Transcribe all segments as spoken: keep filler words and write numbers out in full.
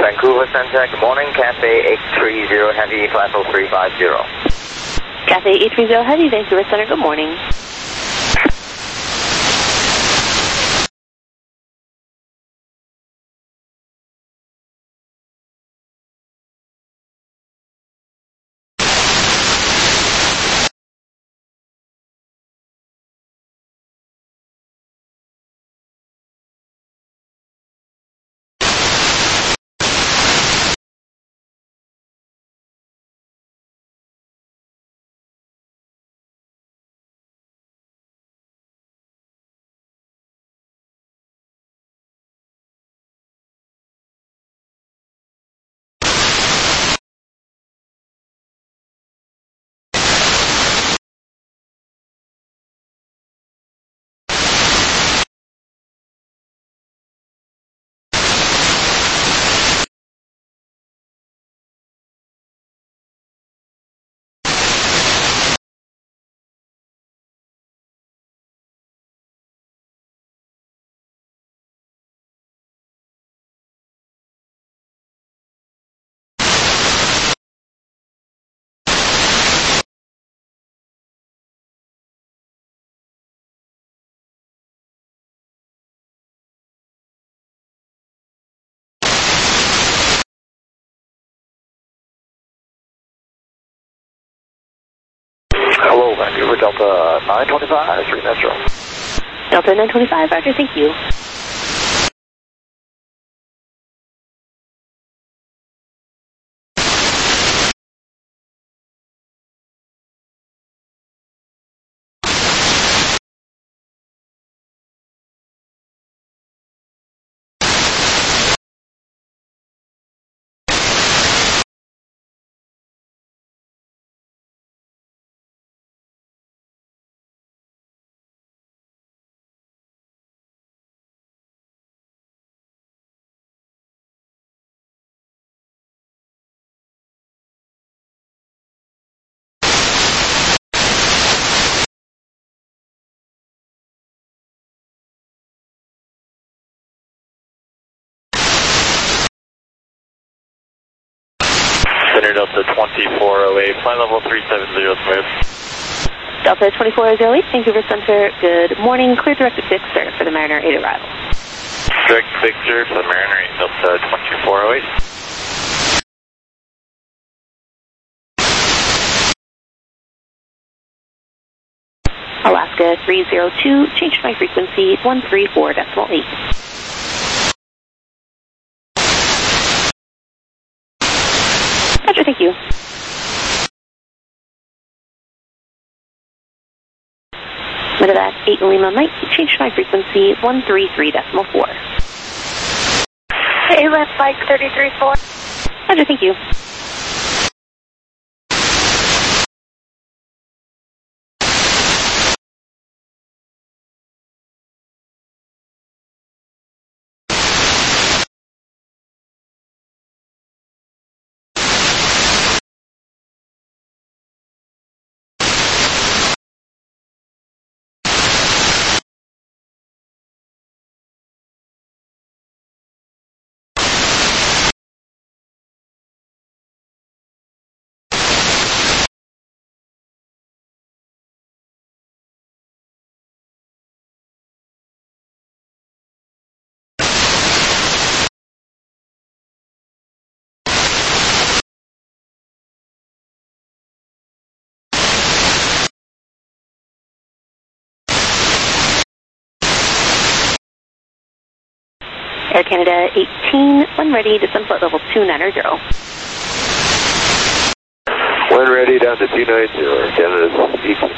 Vancouver Center, good morning, Cathay eight three zero Heavy, flight oh three five zero. Cathay eight three zero Heavy, Vancouver Center, good morning. Hello, Vancouver Delta nine twenty-five, three Metro. Delta nine twenty-five, Roger, thank you. Center Delta twenty-four oh eight, flight level three seven zero, smooth. Delta twenty-four oh eight, Vancouver Center, good morning. Clear directed Victor for the Mariner eight arrival. Direct Victor for the Mariner eight, Delta twenty-four oh eight. Alaska three zero two, change my frequency one three four decimal eight. Roger, thank you. Medevac eight Lima Mike, change my frequency one three three decimal four. Hey, left Mike thirty-three four. Roger, thank you. Air Canada eighteen, when ready, descend flight level two nine zero. When ready, down to two nine zero, Canada's eighteen.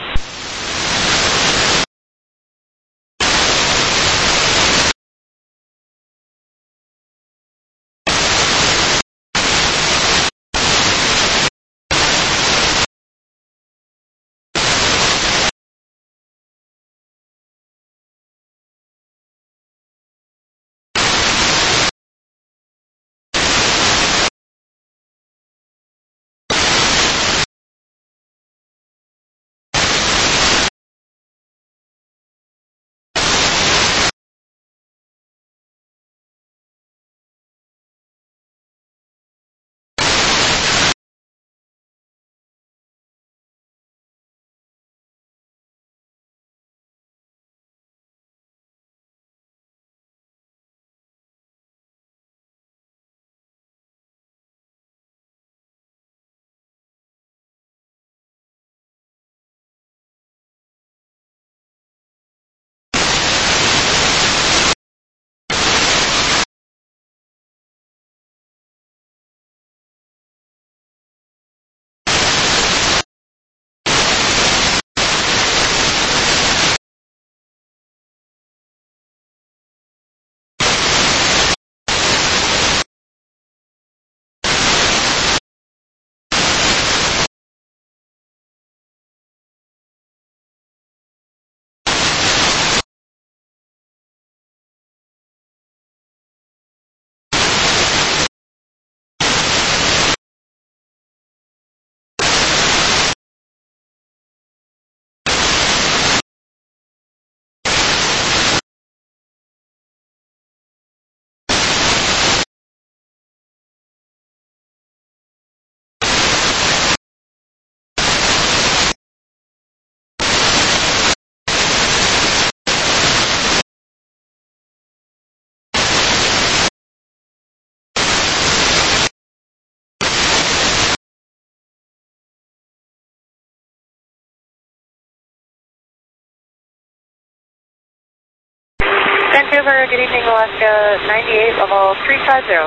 Vancouver, good evening, Alaska ninety-eight, level three five zero.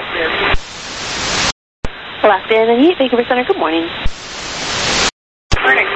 Alaska ninety-eight, Vancouver Center, good morning. Morning.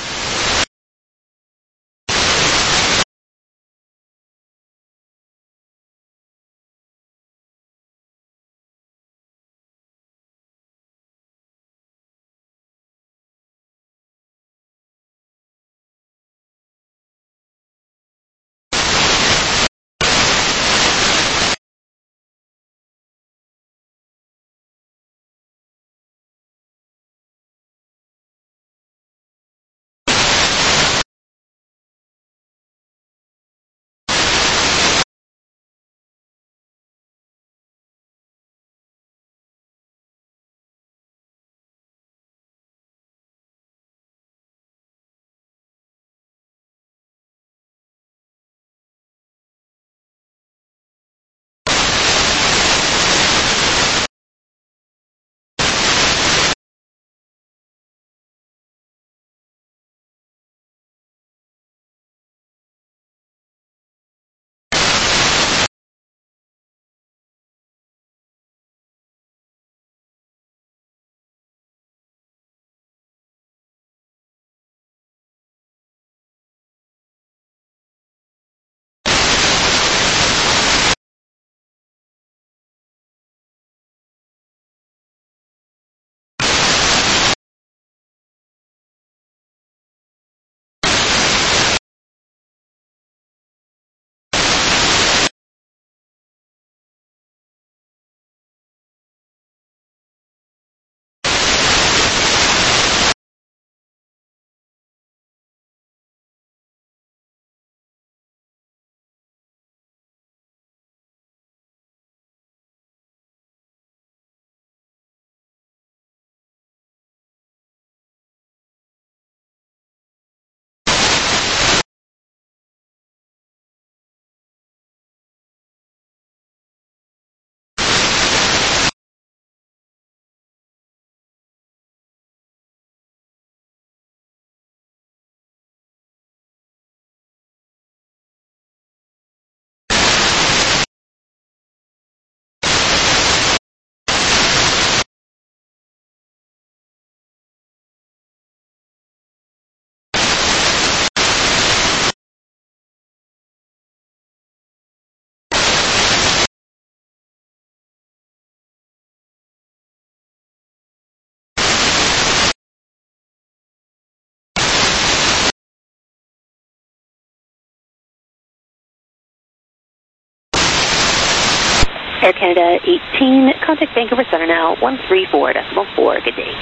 Air Canada eighteen, contact Vancouver Center now, one three four decimal four, good day.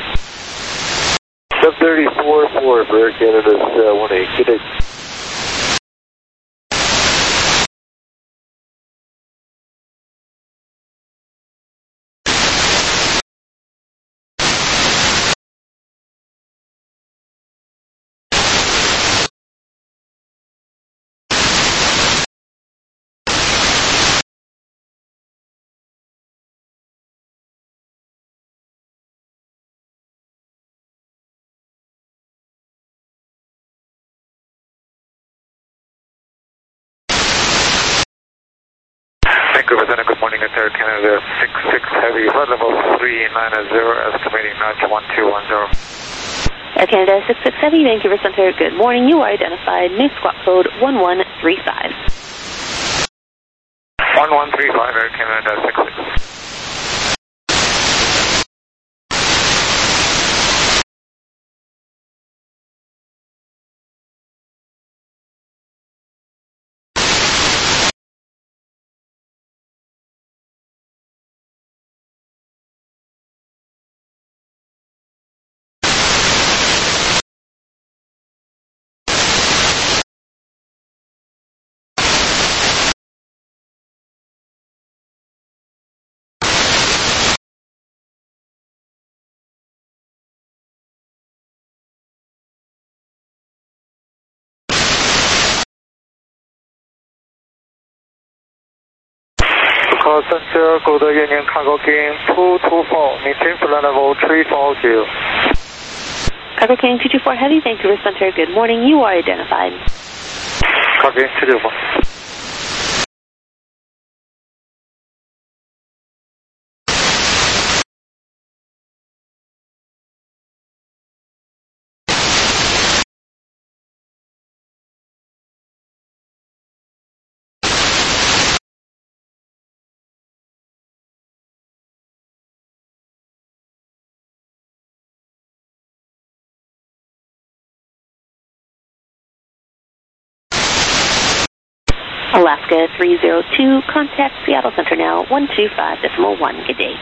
seven thirty-four four for Air Canada's uh, one eight, good day. Vancouver Center, good morning, it's Air Canada six six Heavy, flight level three nine zero, estimating notch one two one zero. Air Canada six six Heavy, Vancouver Center, good morning. You are identified, May squawk code one one three five. one one three five, Air Canada six six. Call Center, Golden Union Cargo King two two four, maintain flight level three four zero. Cargo King two two four Heavy, Vancouver Center, good morning. You are identified. Cargo King two two four. Alaska three zero two, contact Seattle Center now, one two five decimal one. Good day.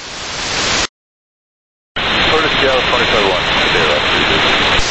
Curtis, Seattle twenty-five one. Good day, Alaska.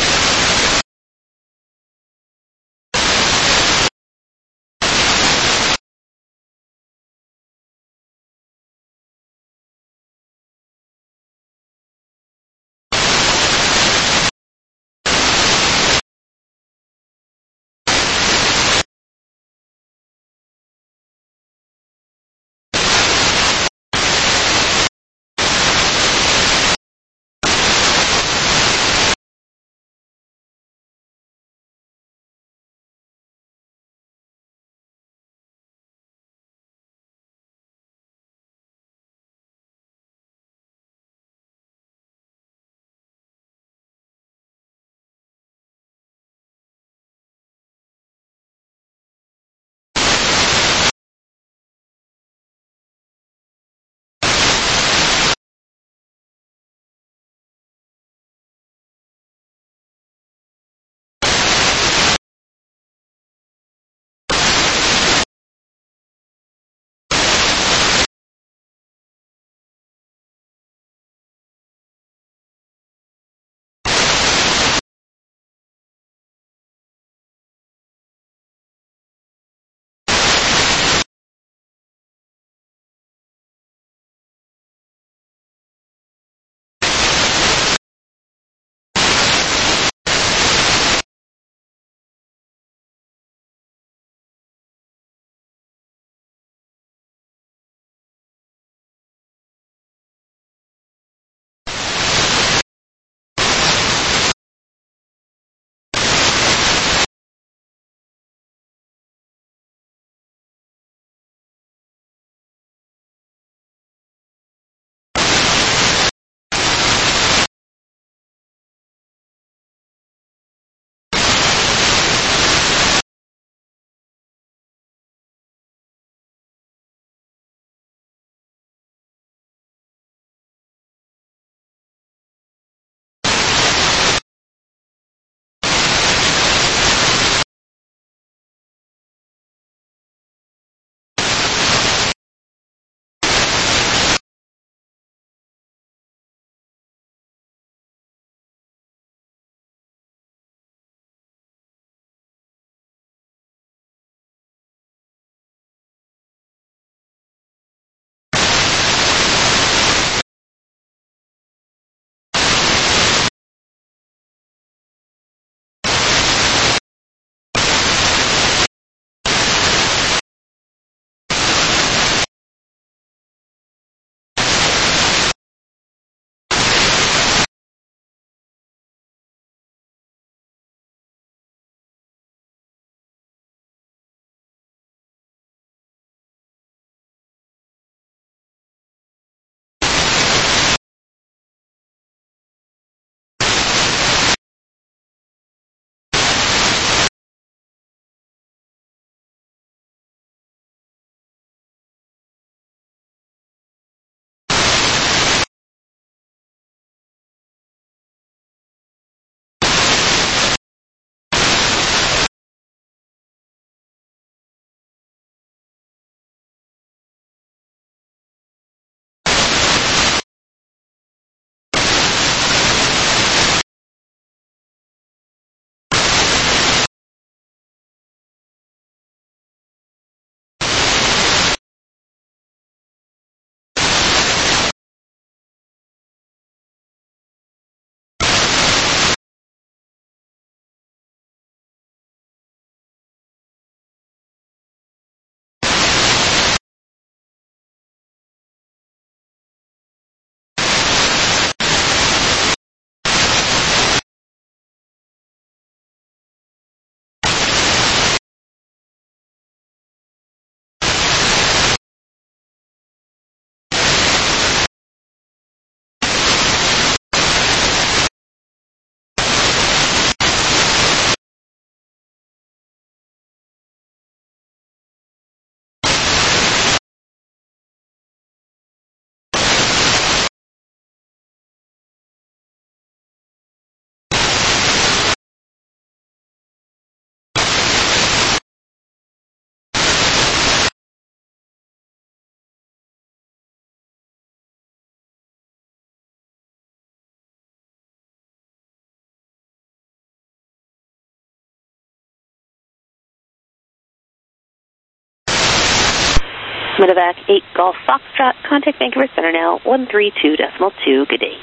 Medevac eight Golf Foxtrot, contact Vancouver Center now, one three two decimal two, good day.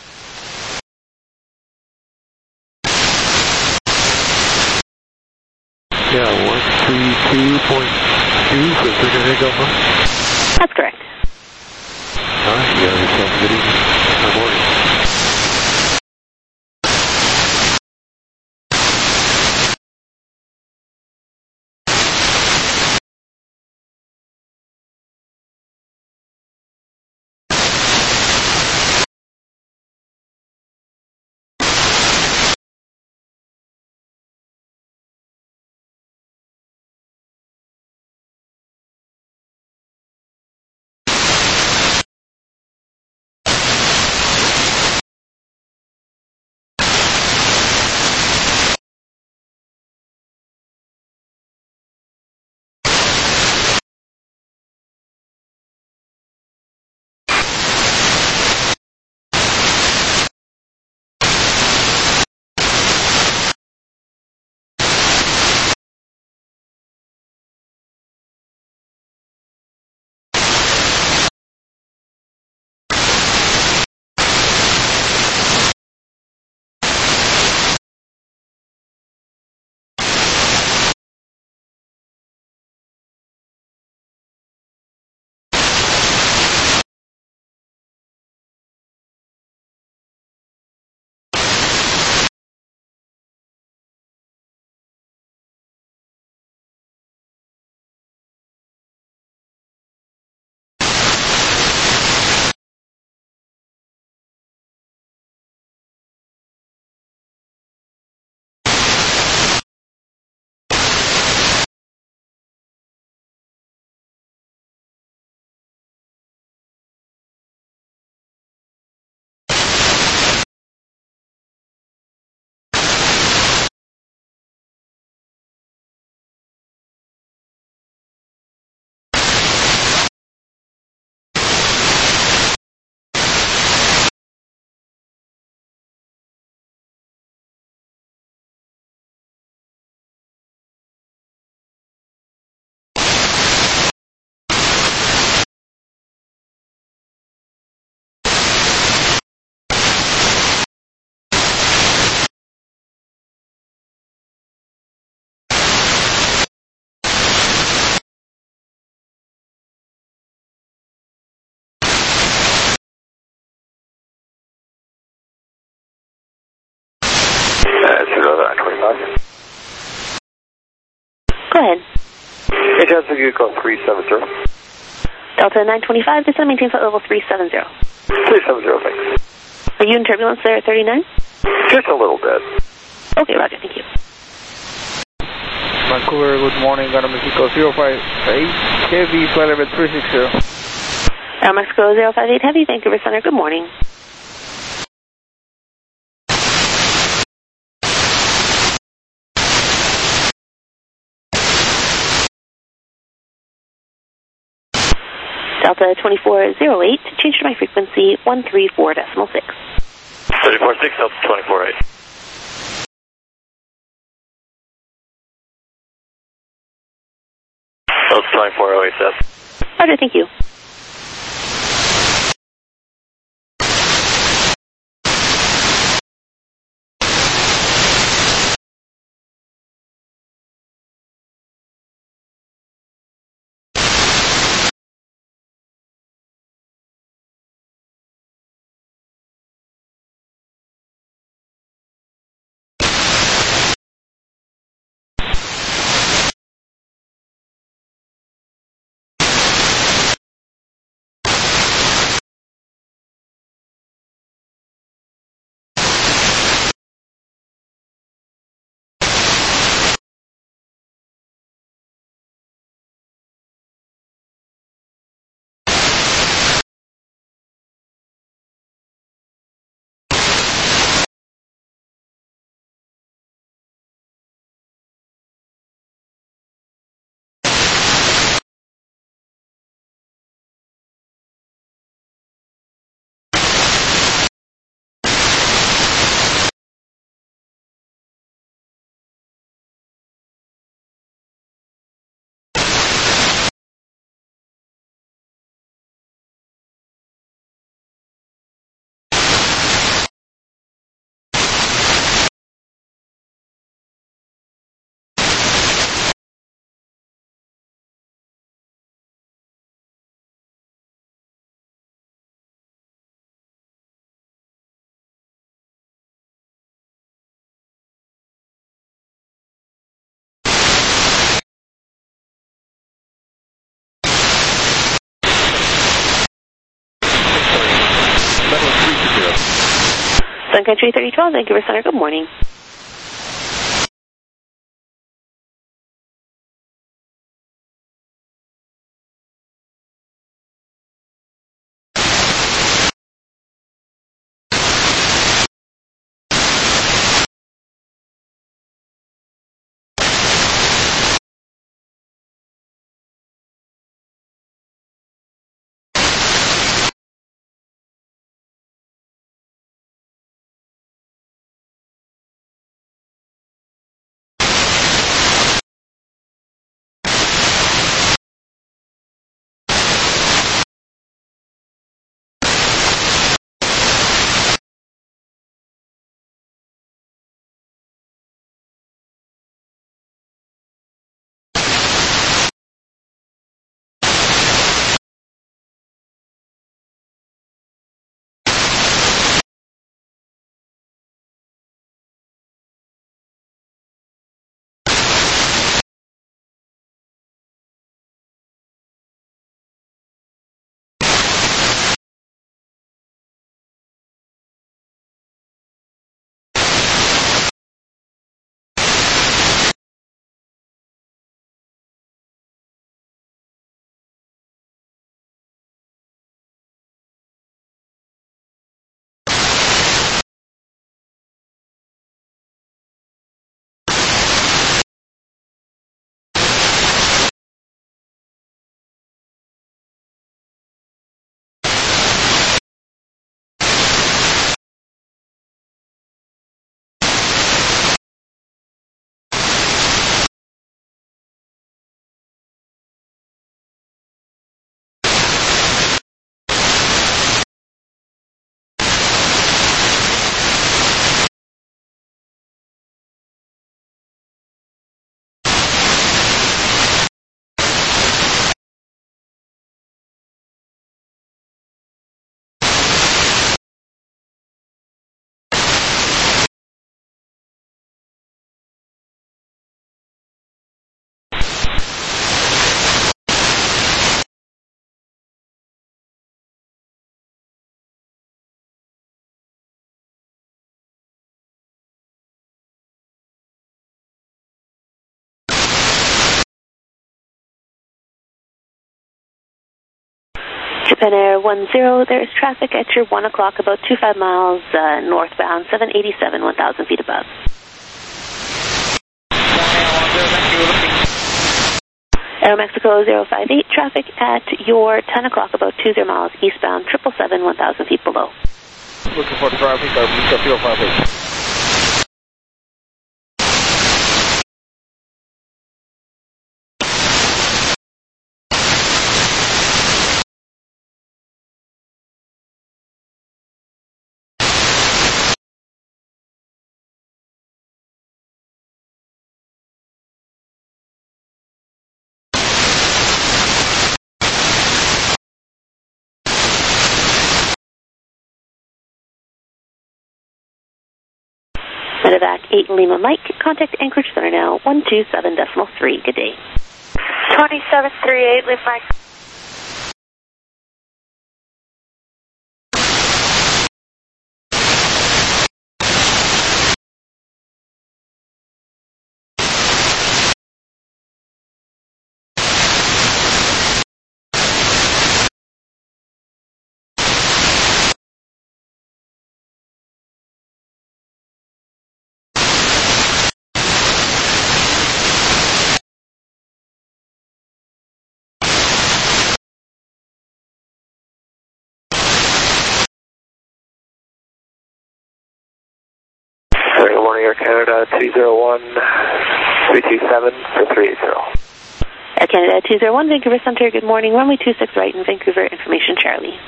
Yeah, one three two point two for Victor Echo Mike. That's correct. All right, you have yourself a good evening. Good morning. Go ahead. Hey, Chance, you call three seven zero. Delta nine twenty-five, descend maintain flight level three seven zero. three seven zero, thanks. Are you in turbulence there at thirty-nine? Just a little bit. Okay, roger, thank you. Vancouver, good morning, Gano Mexico zero five eight, heavy, flight level three six zero. Air Mexico zero five eight Heavy, Vancouver Center, good morning. Delta twenty-four zero eight, change to my frequency one three four decimal six. thirty-four six, Delta twenty-four eight. Delta twenty-four oh eight, Seth. Roger, thank you. Sun Country thirty twelve, Vancouver Center, good morning. Japan Air one zero, there is traffic at your one o'clock, about two five miles uh, northbound, seven eighty-seven, one thousand feet above. Aeromexico zero five eight, traffic at your ten o'clock, about two zero miles eastbound, triple seven, one thousand feet below. Looking for traffic, Aeromexico zero five eight. Medevac eight Lima Mike, contact Anchorage Center now, one two seven decimal three. Good day. twenty-seven thirty-eight, leave Mike. Good morning, Air Canada two zero one, three two seven for three eighty. Air Canada two zero one, Vancouver Center, good morning. Runway two six right in Vancouver, information Charlie.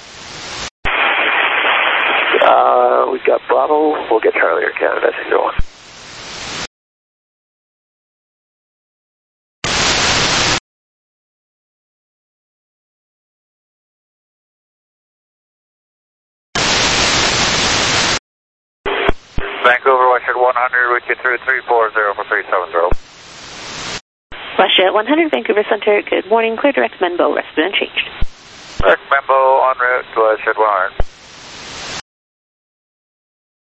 Uh, we've got Bravo, we'll get Charlie, Air Canada two zero one. Vancouver, Westjet one hundred, route you through three four zero for three seven zero. Westjet one hundred, Vancouver Center, good morning. Clear direct Menbo, rest been unchanged. Direct Menbo en route to Westjet one hundred.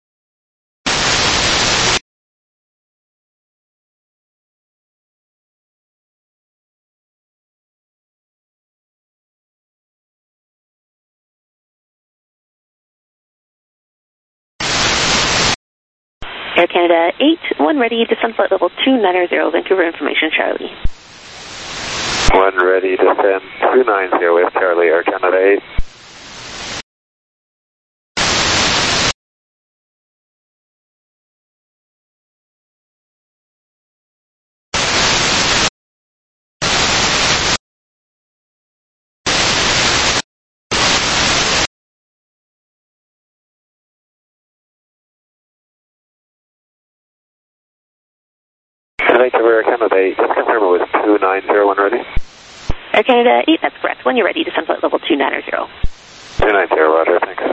Air Canada eight, one ready, descend flight level two nine zero, Vancouver information, Charlie. One ready, descend two nine zero with Charlie, Air Canada eight. Vancouver, Air Canada eight, just confirm it was two nine zero, one ready. Air Canada eight, that's correct. When you're ready, descend flight level two nine zero. two nine zero, roger, thanks.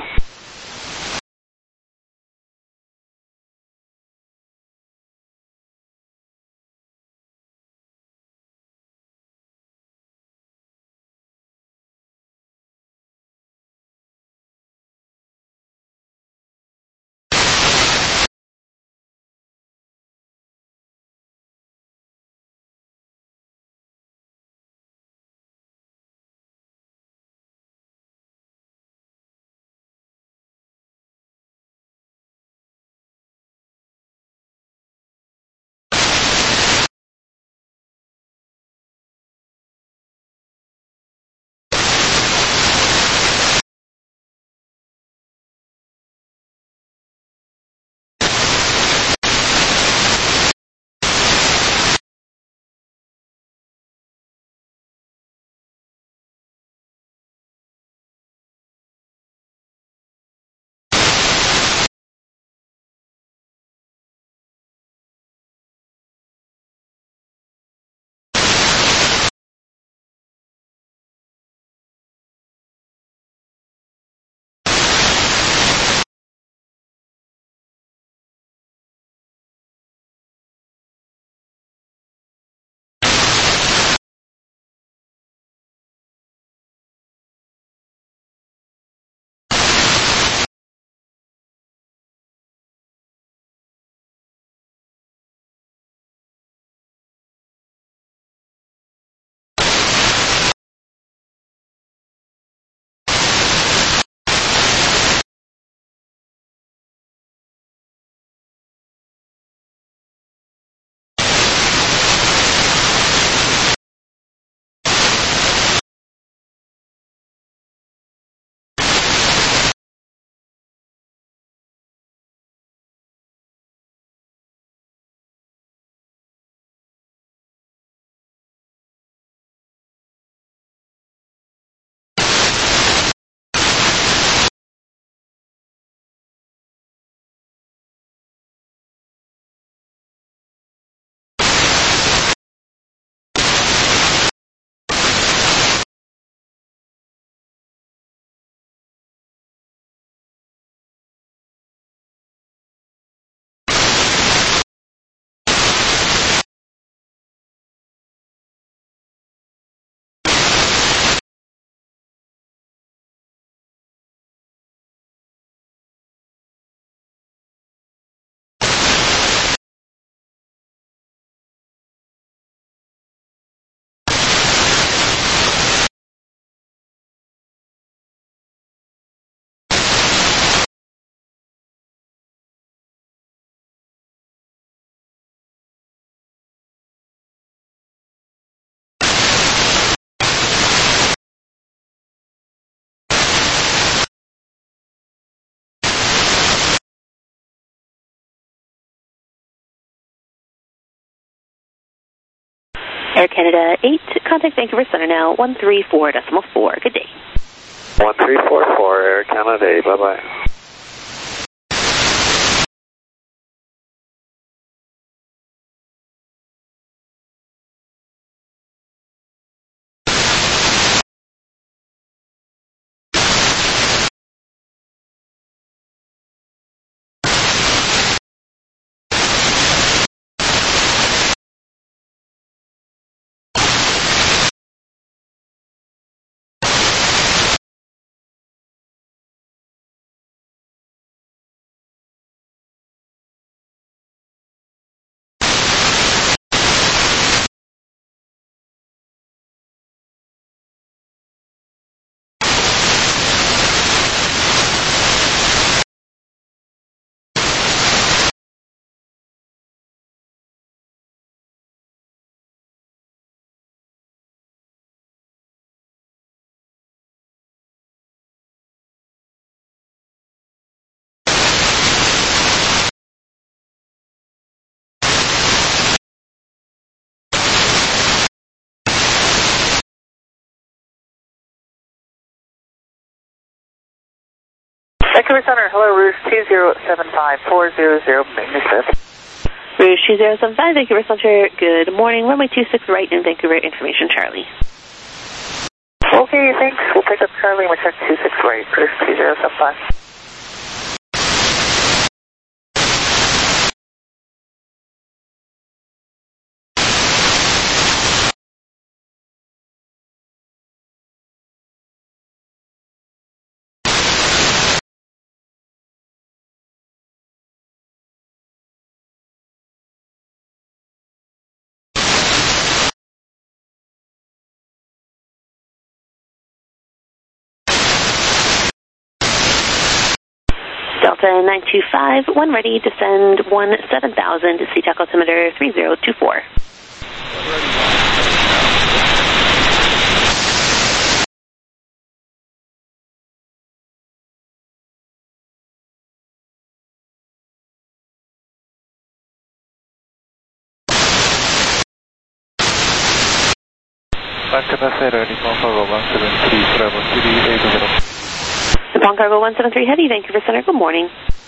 Air Canada eight, contact Vancouver Center now, one three four decimal four. Good day. one three four four, Air Canada eight, bye-bye. Vancouver Center, hello, Rouge two zero seven five four zero zero, maintenance service. Rouge two zero seven five, Vancouver Center, good morning. Runway two six right in Vancouver, information Charlie. Okay, thanks. We'll pick up Charlie and we'll check two six right, Rouge two zero seven five. Delta nine two five, one ready, descend one seven thousand, C TAC altimeter three zero two four. Back to Pasero, Nippon Cargo one seven three, Bravo three eight zero. Nippon Cargo one seven three Heavy, Vancouver Center, good morning.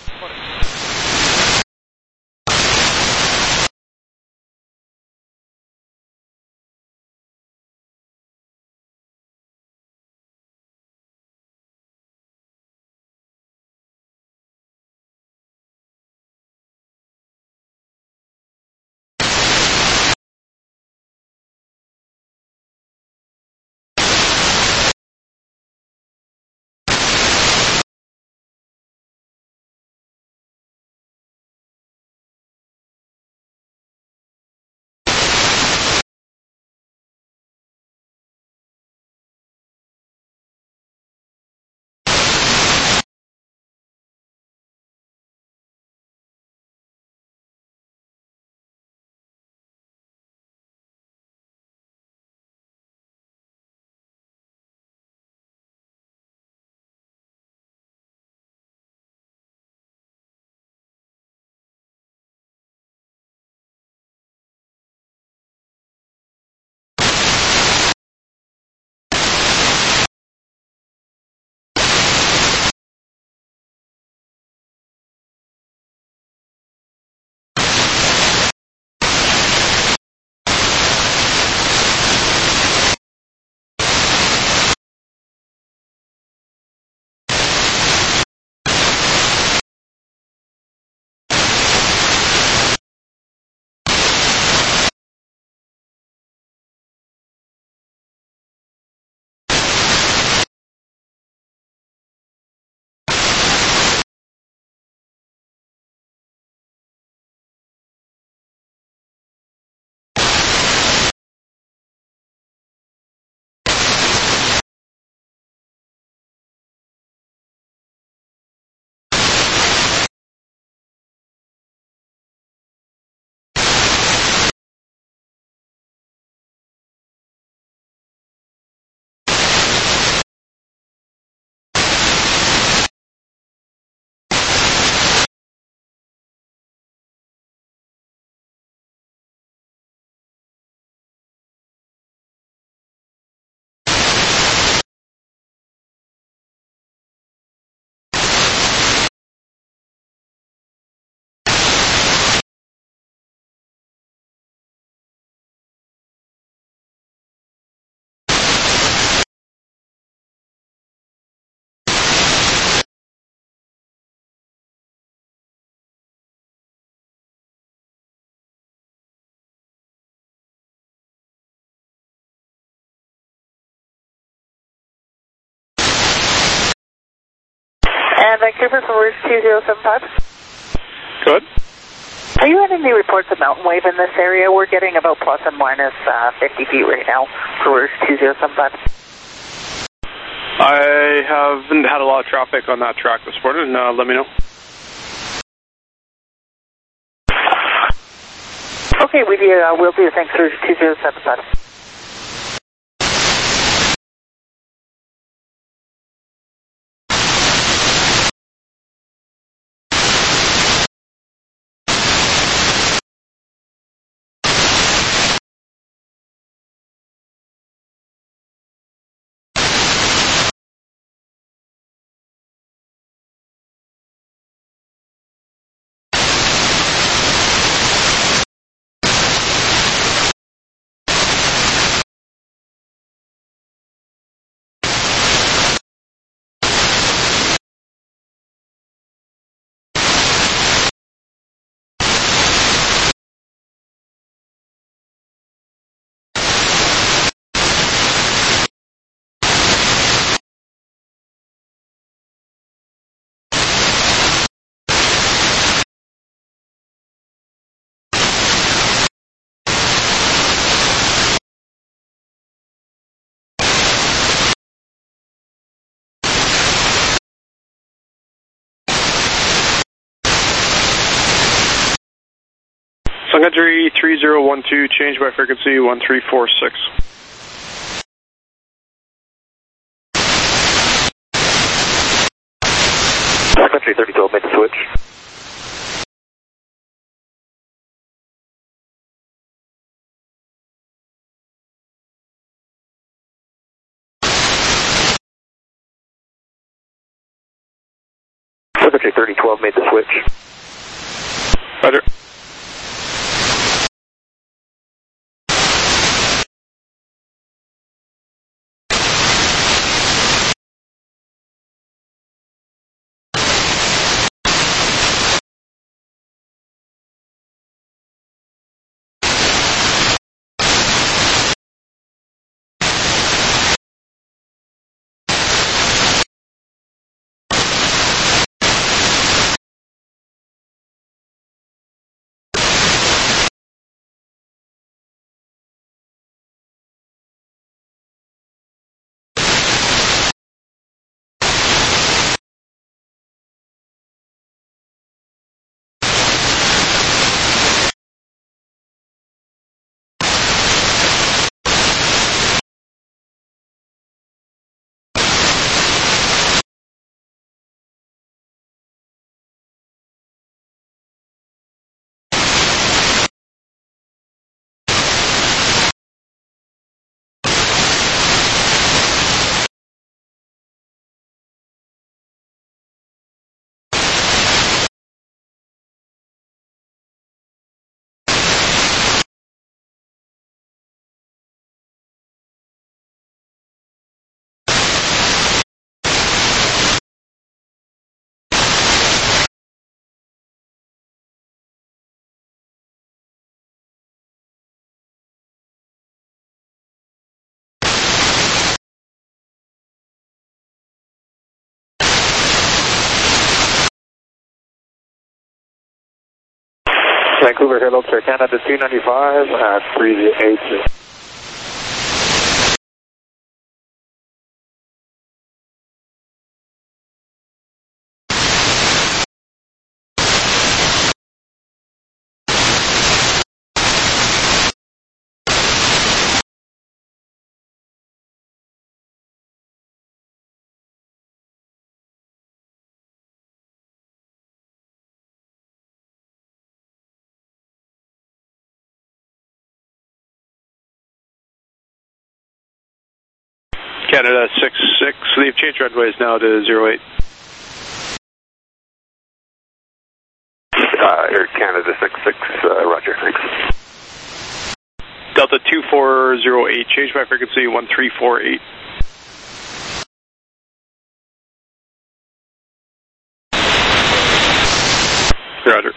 And Vancouver from Rouge two zero seven five. Good. Are you having any reports of mountain wave in this area? We're getting about plus and minus uh, fifty feet right now for Rouge two zero seven five. I haven't had a lot of traffic on that track this morning. Uh, let me know. Okay, we do, uh, we'll do. Thanks, Rouge two zero seven five. Sun Country three zero one two, change by frequency one three four six. Sun Country thirty twelve, made the switch. Sun Country thirty twelve, made the switch. Roger. Vancouver, hello, Air Canada two ninety-five at three eight zero. Canada six six, leave change runways now to zero eight. Uh, Air Canada six six, uh, roger, thanks. Delta two four zero eight, change by frequency one three four eight. Roger.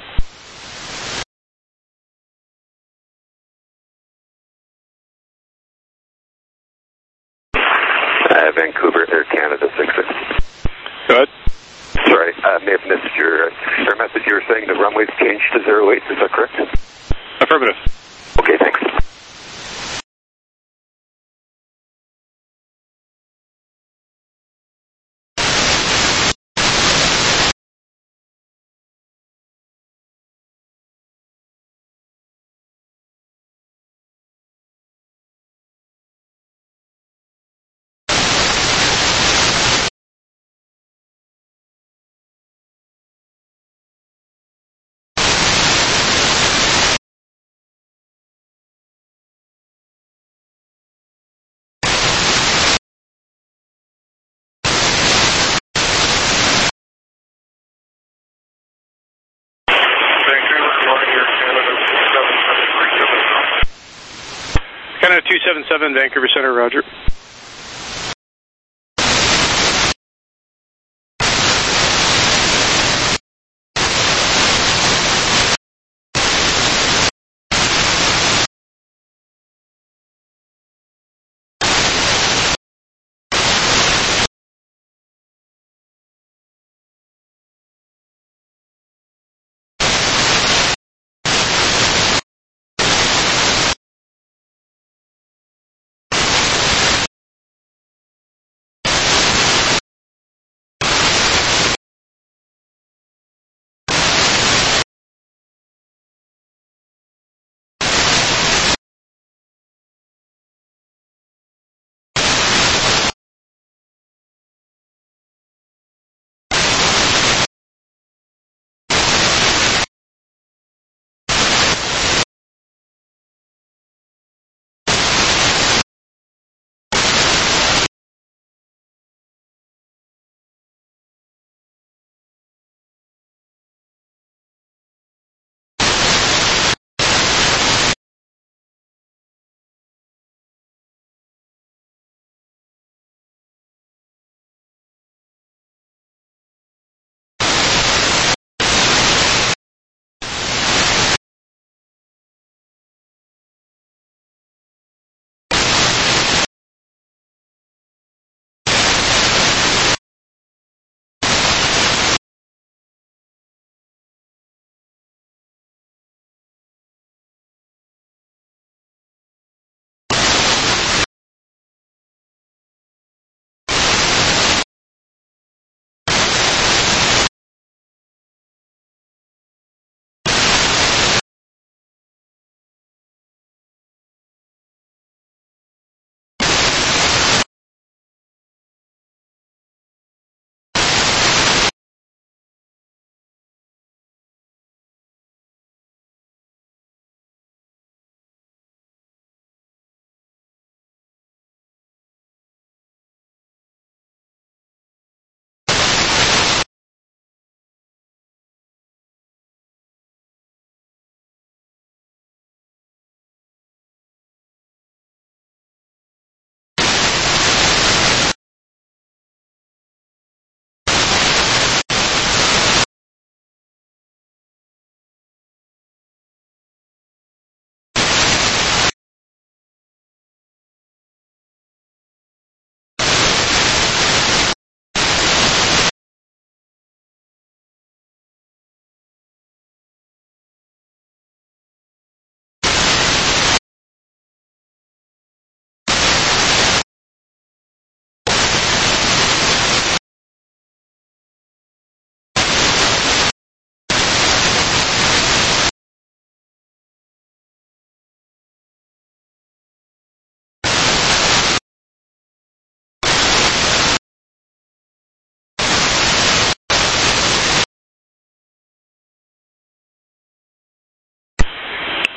Uh, Vancouver, Air Canada six six. Go ahead. Sorry, I may have missed your, uh, your message. You were saying the runway's changed to zero eight, is that correct? Affirmative. Okay, thanks. Canada two seven seven, Vancouver Center, roger.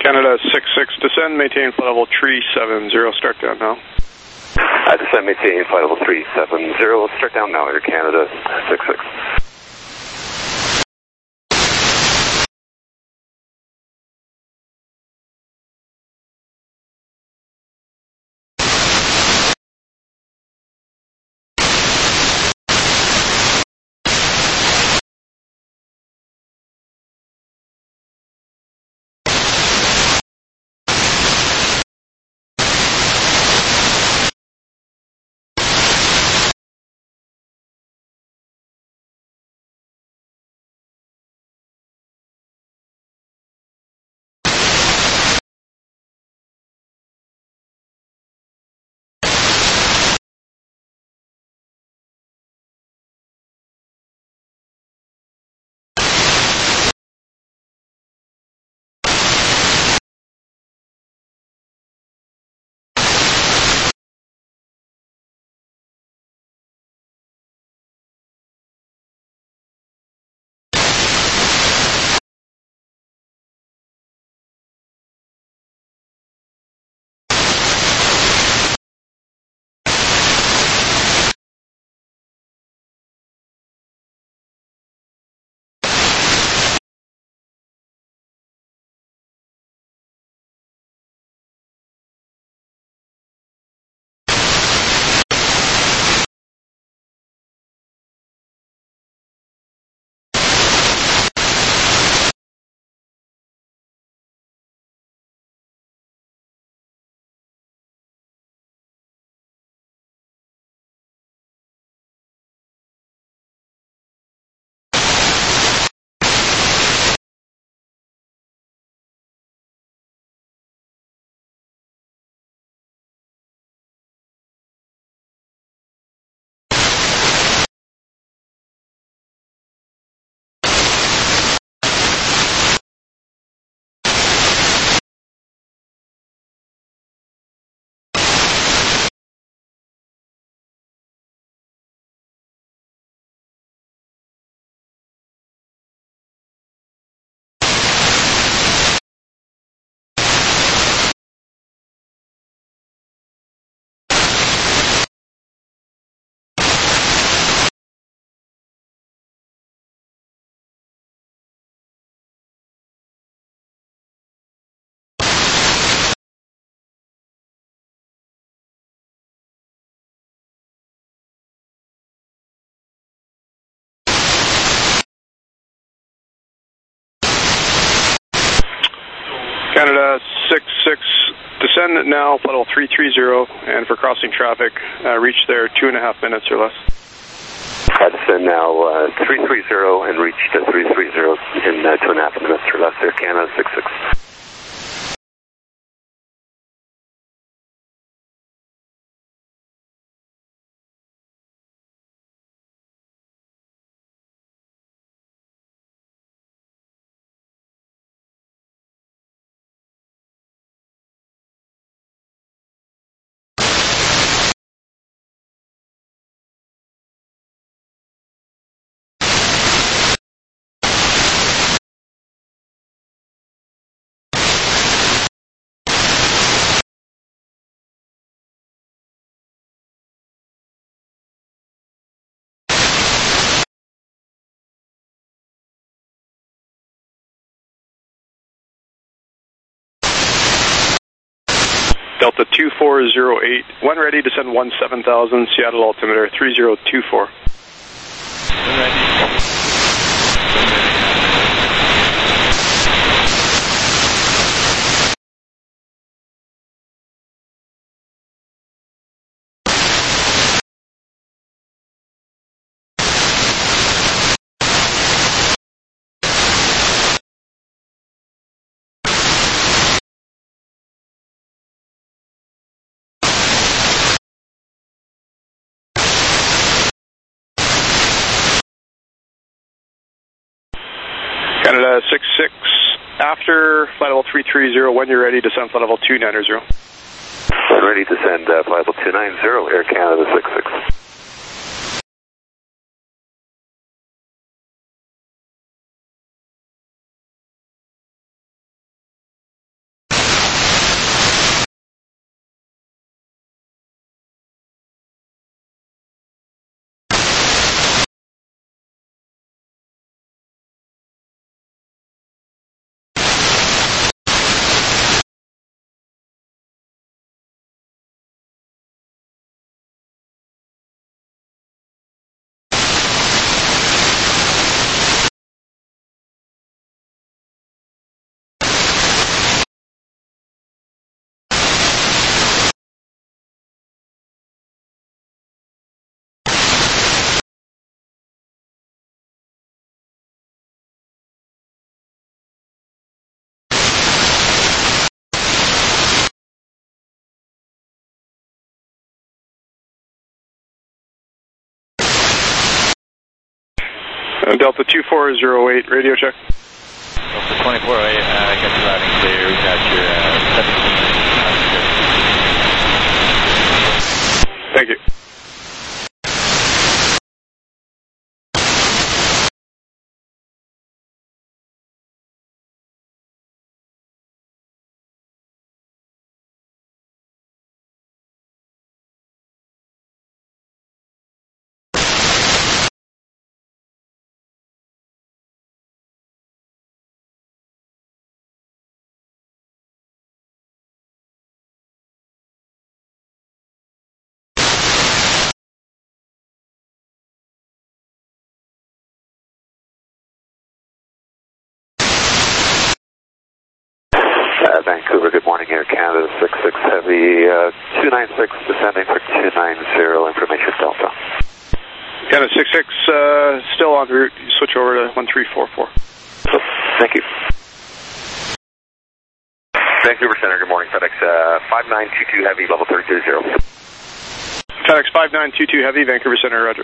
Canada six six, descend, maintain flight level three seven zero, start down now. Uh, descend, maintain flight level three seven zero, start down now, Air Canada six six. Canada six six, descend now, flight level three three zero, and for crossing traffic, uh, reach there two and a half minutes or less. Uh, descend now uh, three three zero and reach to three three zero in uh, two and a half minutes or less, Air Canada six six. Delta two four zero eight, when ready, descend one seven thousand, Seattle altimeter three zero two four. Canada six six, after flight level three three zero, when you're ready, descend flight level two nine zero. Ready to send uh, flight level two nine zero, Air Canada six six. Uh, Delta two four zero eight, radio check. Delta twenty-four oh eight, uh, got you loud and clear. We got your uh, seventeen. Thank you. Uh, Vancouver, good morning, Air Canada, six six Heavy, uh, two nine six, descending for two nine zero, information Delta. Canada six six, uh, still on route, you switch over to one three four four. Thank you. Vancouver Center, good morning, FedEx, uh, five nine two two Heavy, level three two zero. FedEx five nine two two Heavy, Vancouver Center, roger.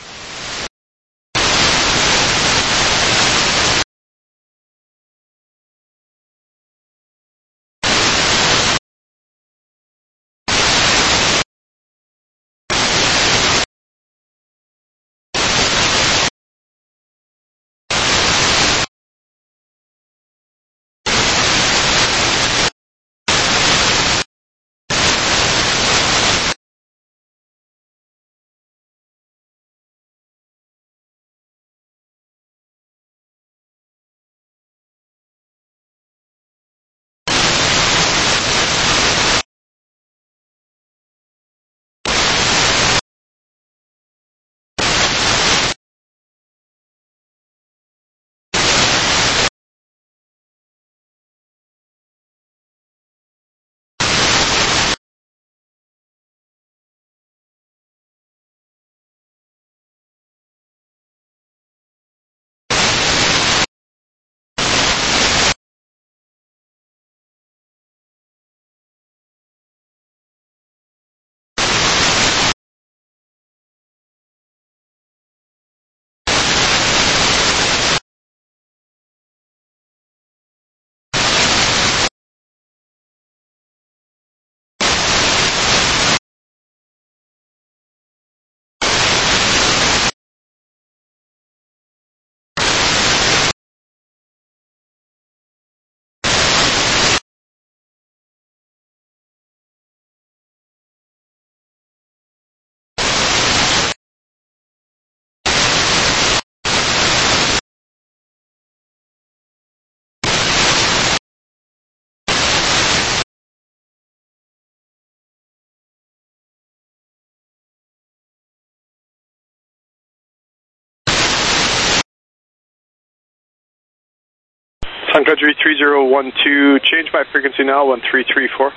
Sun Country three zero one two, change my frequency now, one three three four.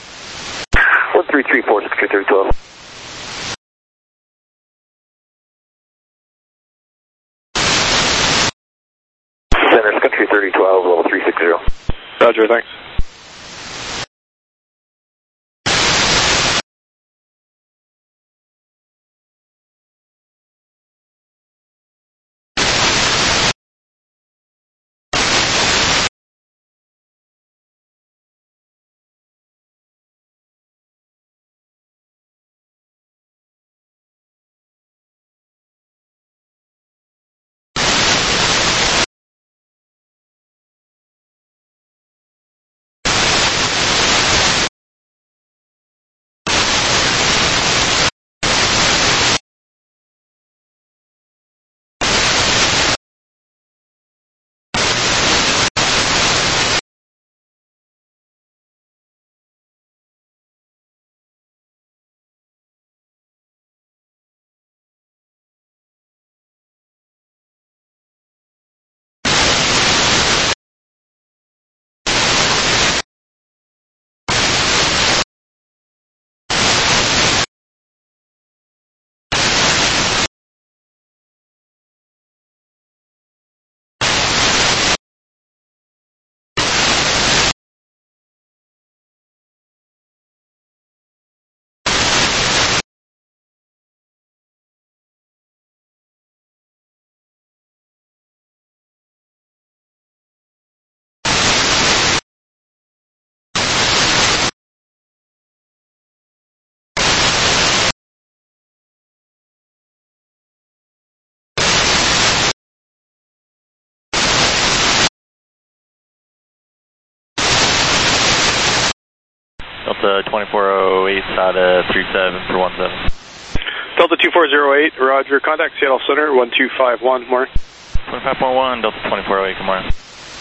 one three three four, six two three twelve. Center, Country thirty twelve, level three six zero. Roger, thanks. Delta twenty-four oh eight, S A T A three seven for one seven. Delta two four oh eight, roger, contact Seattle Center, one two five one, morning. twenty-five point one, Delta twenty-four oh eight, good morning.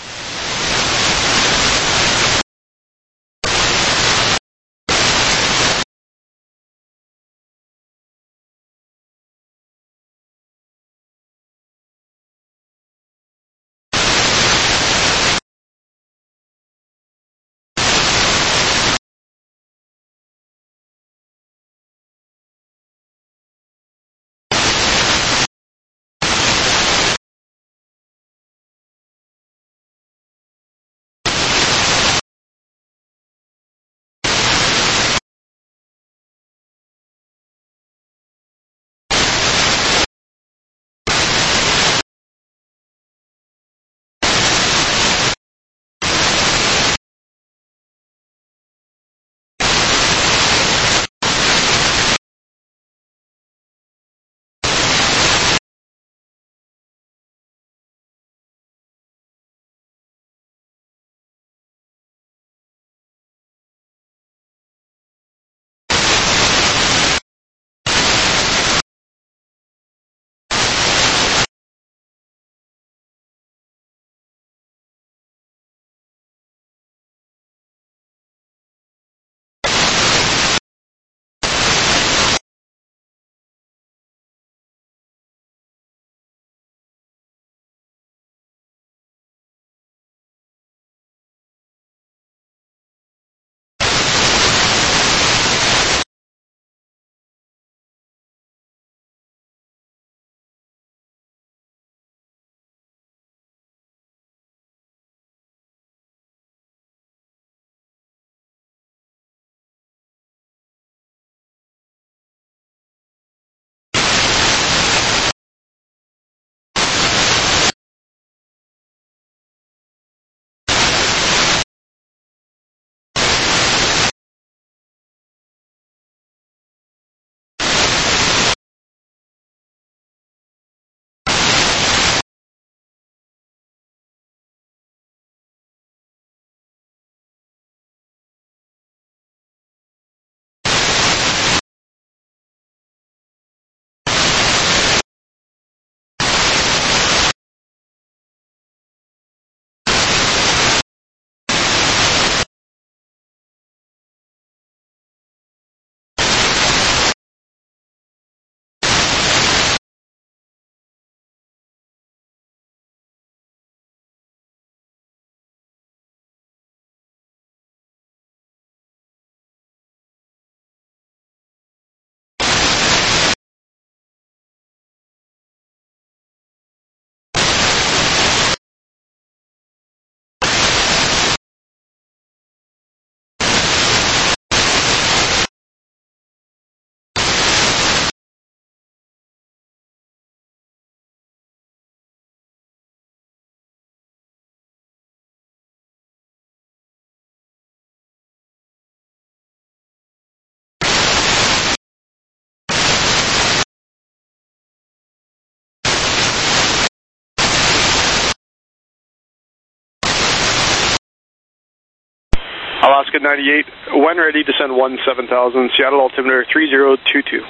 Alaska ninety-eight, when ready, descend one seven thousand, Seattle altimeter three zero two two.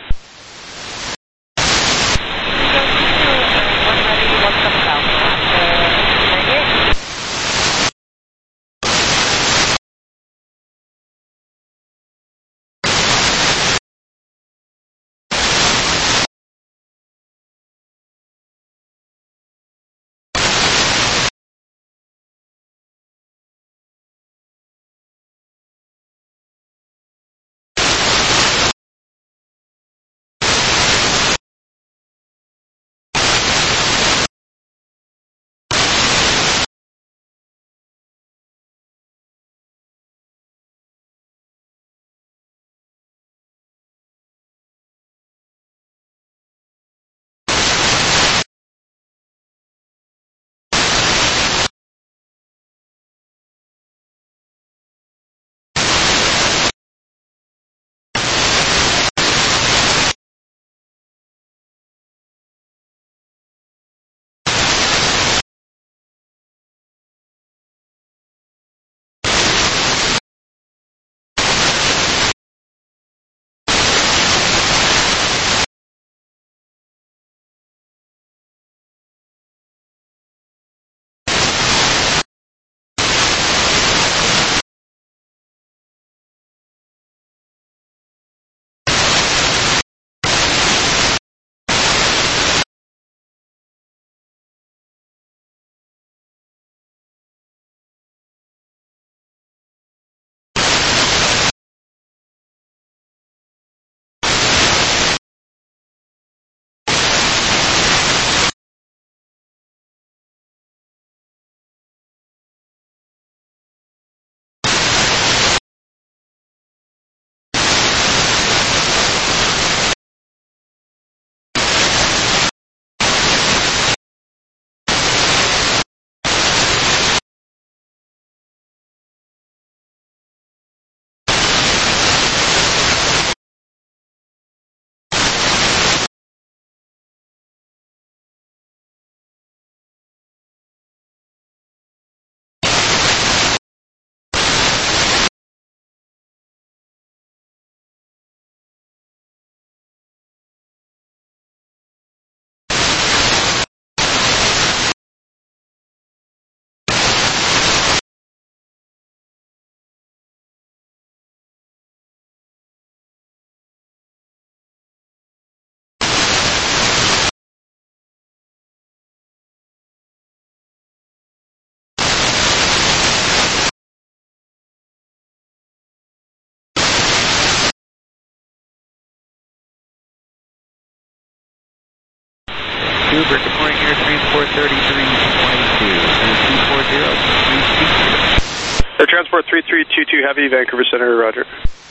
Vancouver, good morning, Air Transport thirty-three twenty-two, two four zero, three two zero. Air Transport three three two two Heavy, Vancouver Center, roger.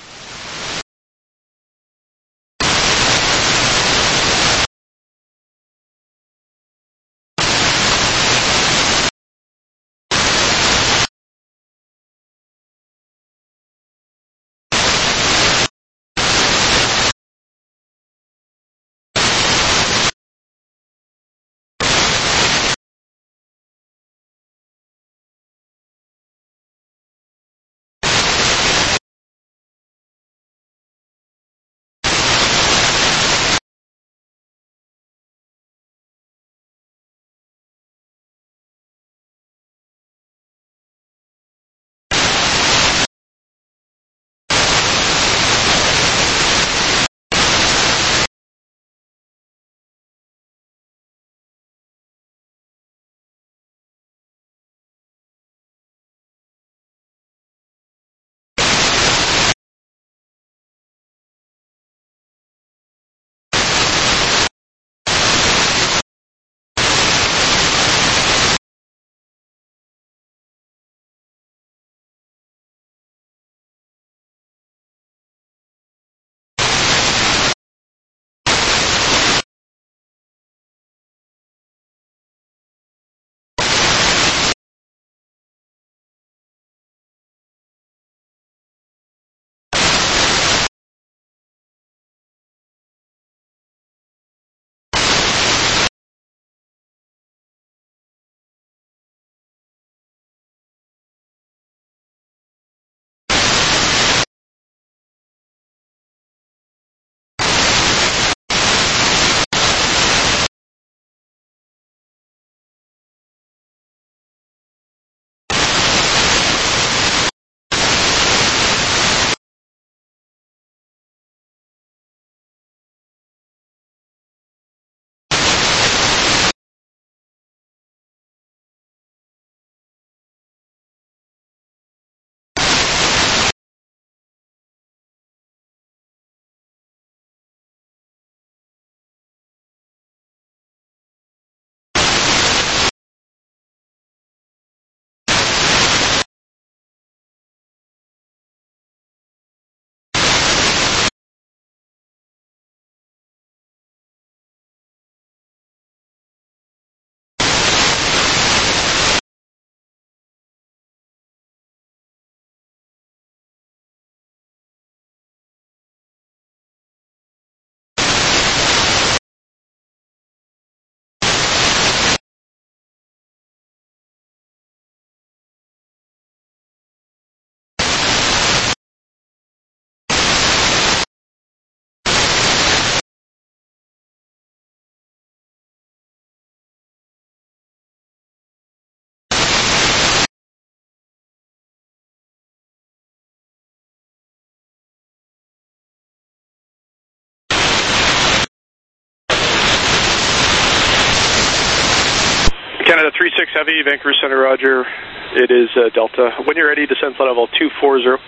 Canada three six Heavy, Vancouver Center, roger. It is uh, Delta. When you're ready, descend flight level two four zero.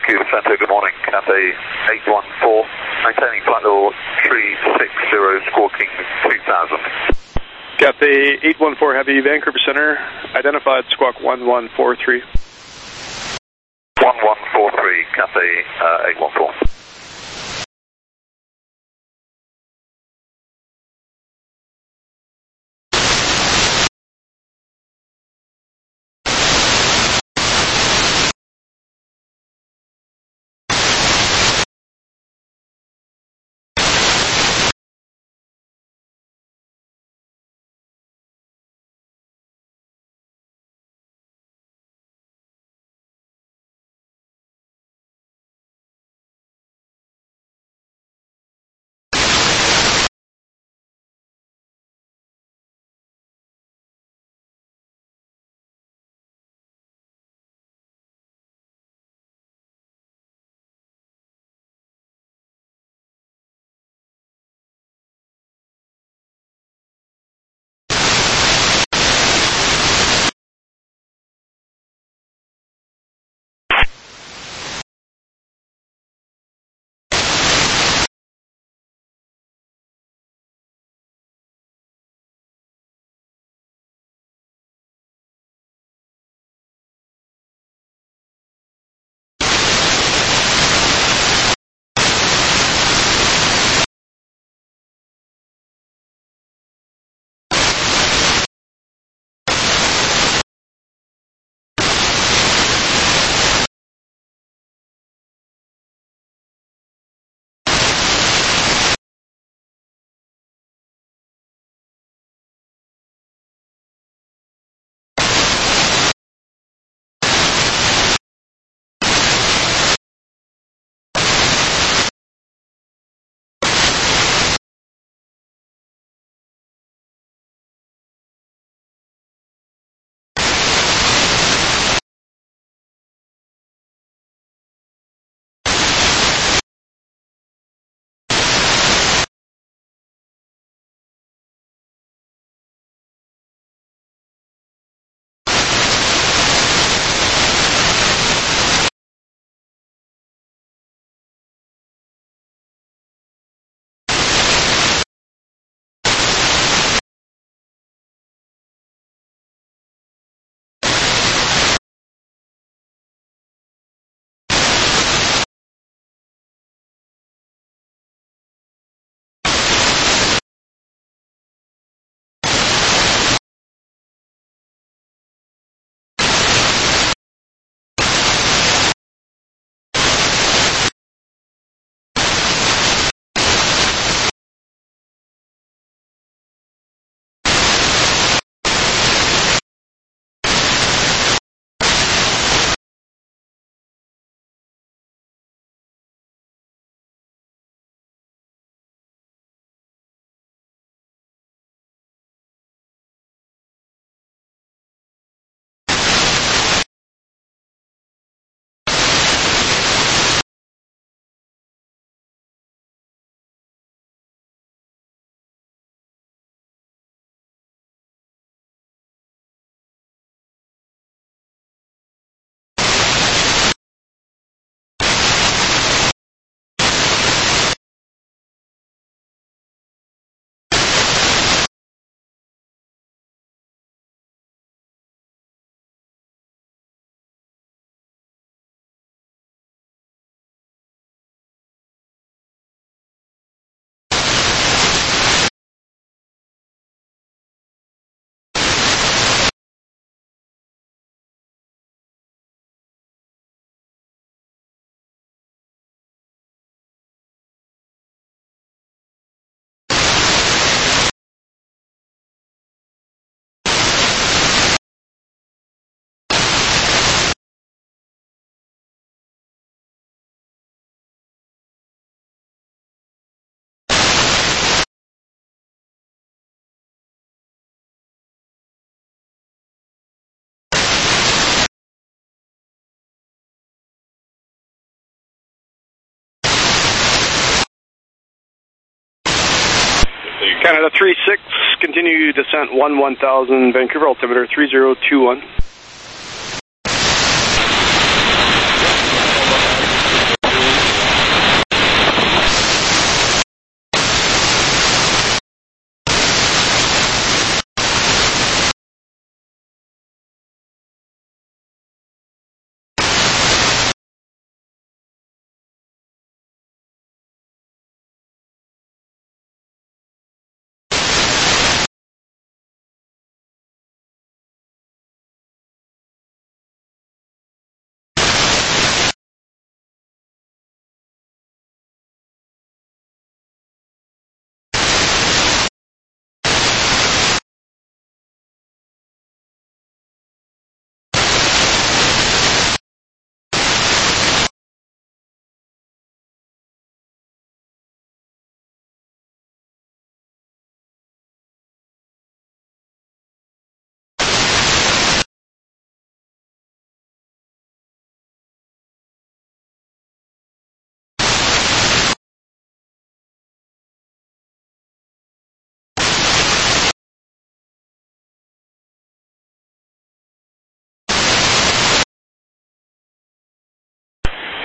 Vancouver Centre, good morning, Cathay eight one four, maintaining flight level three six zero, squawking two thousand. Cathay eight one four Heavy, Vancouver Centre, identified squawk one one four three. one one four three, Cathay uh, eight one four. Canada three six, continue descent one one thousand, Vancouver altimeter three zero two one.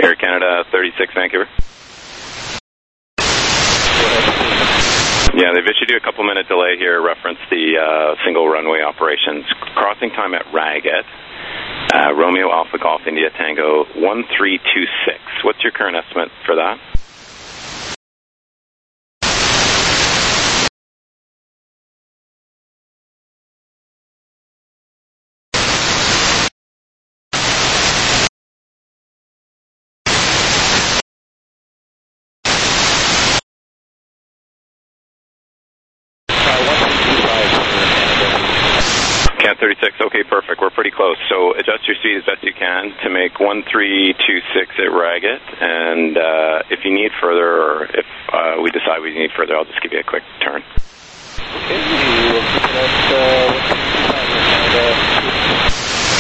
Air Canada thirty-six Vancouver. Yeah, they've issued you a couple minute delay here, reference the uh, single runway operations. Crossing time at Raggett, uh, Romeo Alpha Golf India Tango one three two six. What's your current estimate for that? Cat thirty-six, okay, perfect. We're pretty close. So adjust your speed as best you can to make one three two six at Raggett. And uh, if you need further, or if uh, we decide we need further, I'll just give you a quick turn. Okay, we'll keep it at uh, one three two five.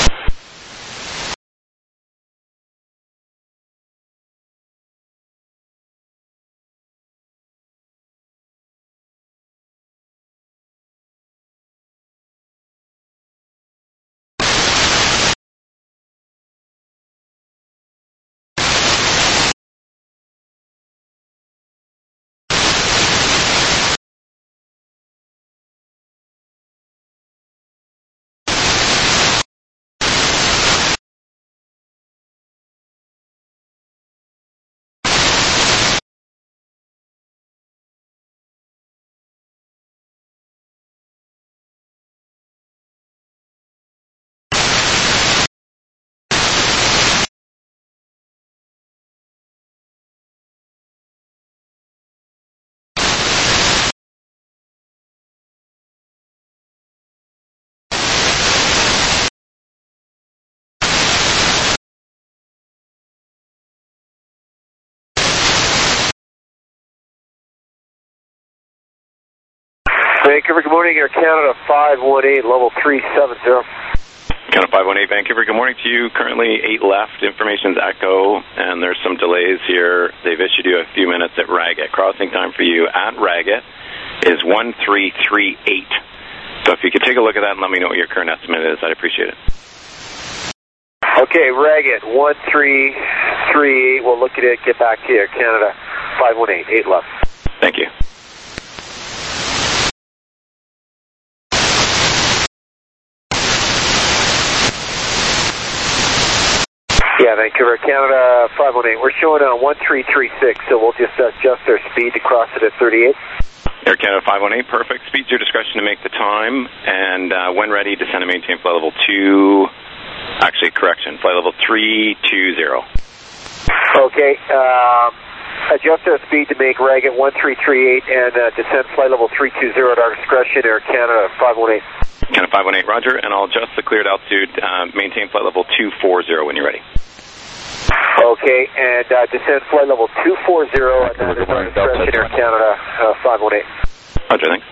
Vancouver, good morning, Air Canada five one eight, level three seven zero. Canada five one eight, Vancouver, good morning to you. Currently eight left, information's echo, and there's some delays here. They've issued you a few minutes at Raggett. Crossing time for you at Raggett is one three three eight. So if you could take a look at that and let me know what your current estimate is, I'd appreciate it. Okay, Raggett, one three three eight. We'll look at it, get back to you. Canada five one eight, eight left. Thank you. Yeah, Vancouver, Canada five one eight. We're showing on one three three six, so we'll just adjust our speed to cross it at thirty-eight. Air Canada five one eight, perfect. Speed's your discretion to make the time, and uh, when ready, descend and maintain flight level two. Actually, correction, flight level three two zero. Okay, um, adjust our speed to make Raggett one three three eight and uh, descend flight level three two zero at our discretion, Air Canada five one eight. Canada five one eight, roger, and I'll adjust the cleared altitude, uh, maintain flight level two four zero when you're ready. Okay, and uh, descend flight level two four zero at our discretion, Air Canada uh, five one eight. Roger, thanks.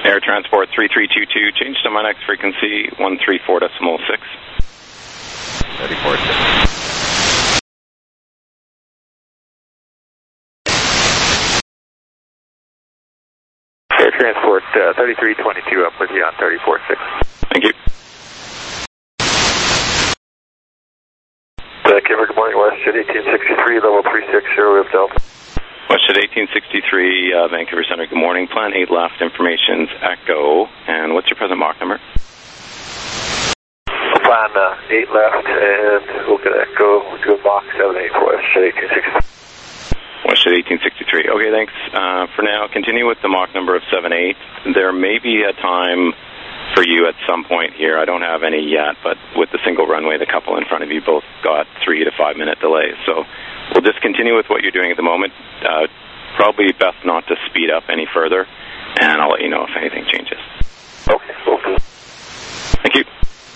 Air Transport three three two two, change to my next frequency, one three four decimal six. thirty-four six. Air Transport uh, thirty-three twenty-two up with you on thirty-four six. Thank you. Vancouver, good morning, WestJet eighteen sixty-three, level three six zero, we have Delta. WestJet eighteen sixty-three, uh, Vancouver Center, good morning. Plan eight left, information's Echo, and what's your present Mach number? Plan uh, eight left, and we'll get Echo, we'll do a Mach seven eight for WestJet eighteen sixty-three. WestJet eighteen sixty-three. Okay, thanks. Uh, for now, continue with the Mach number of seven eight. There may be a time for you at some point here. I don't have any yet, but with the single runway, the couple in front of you both got three to five minute delays. So we'll just continue with what you're doing at the moment. Uh, probably best not to speed up any further, and I'll let you know if anything changes. Okay, okay. Thank you.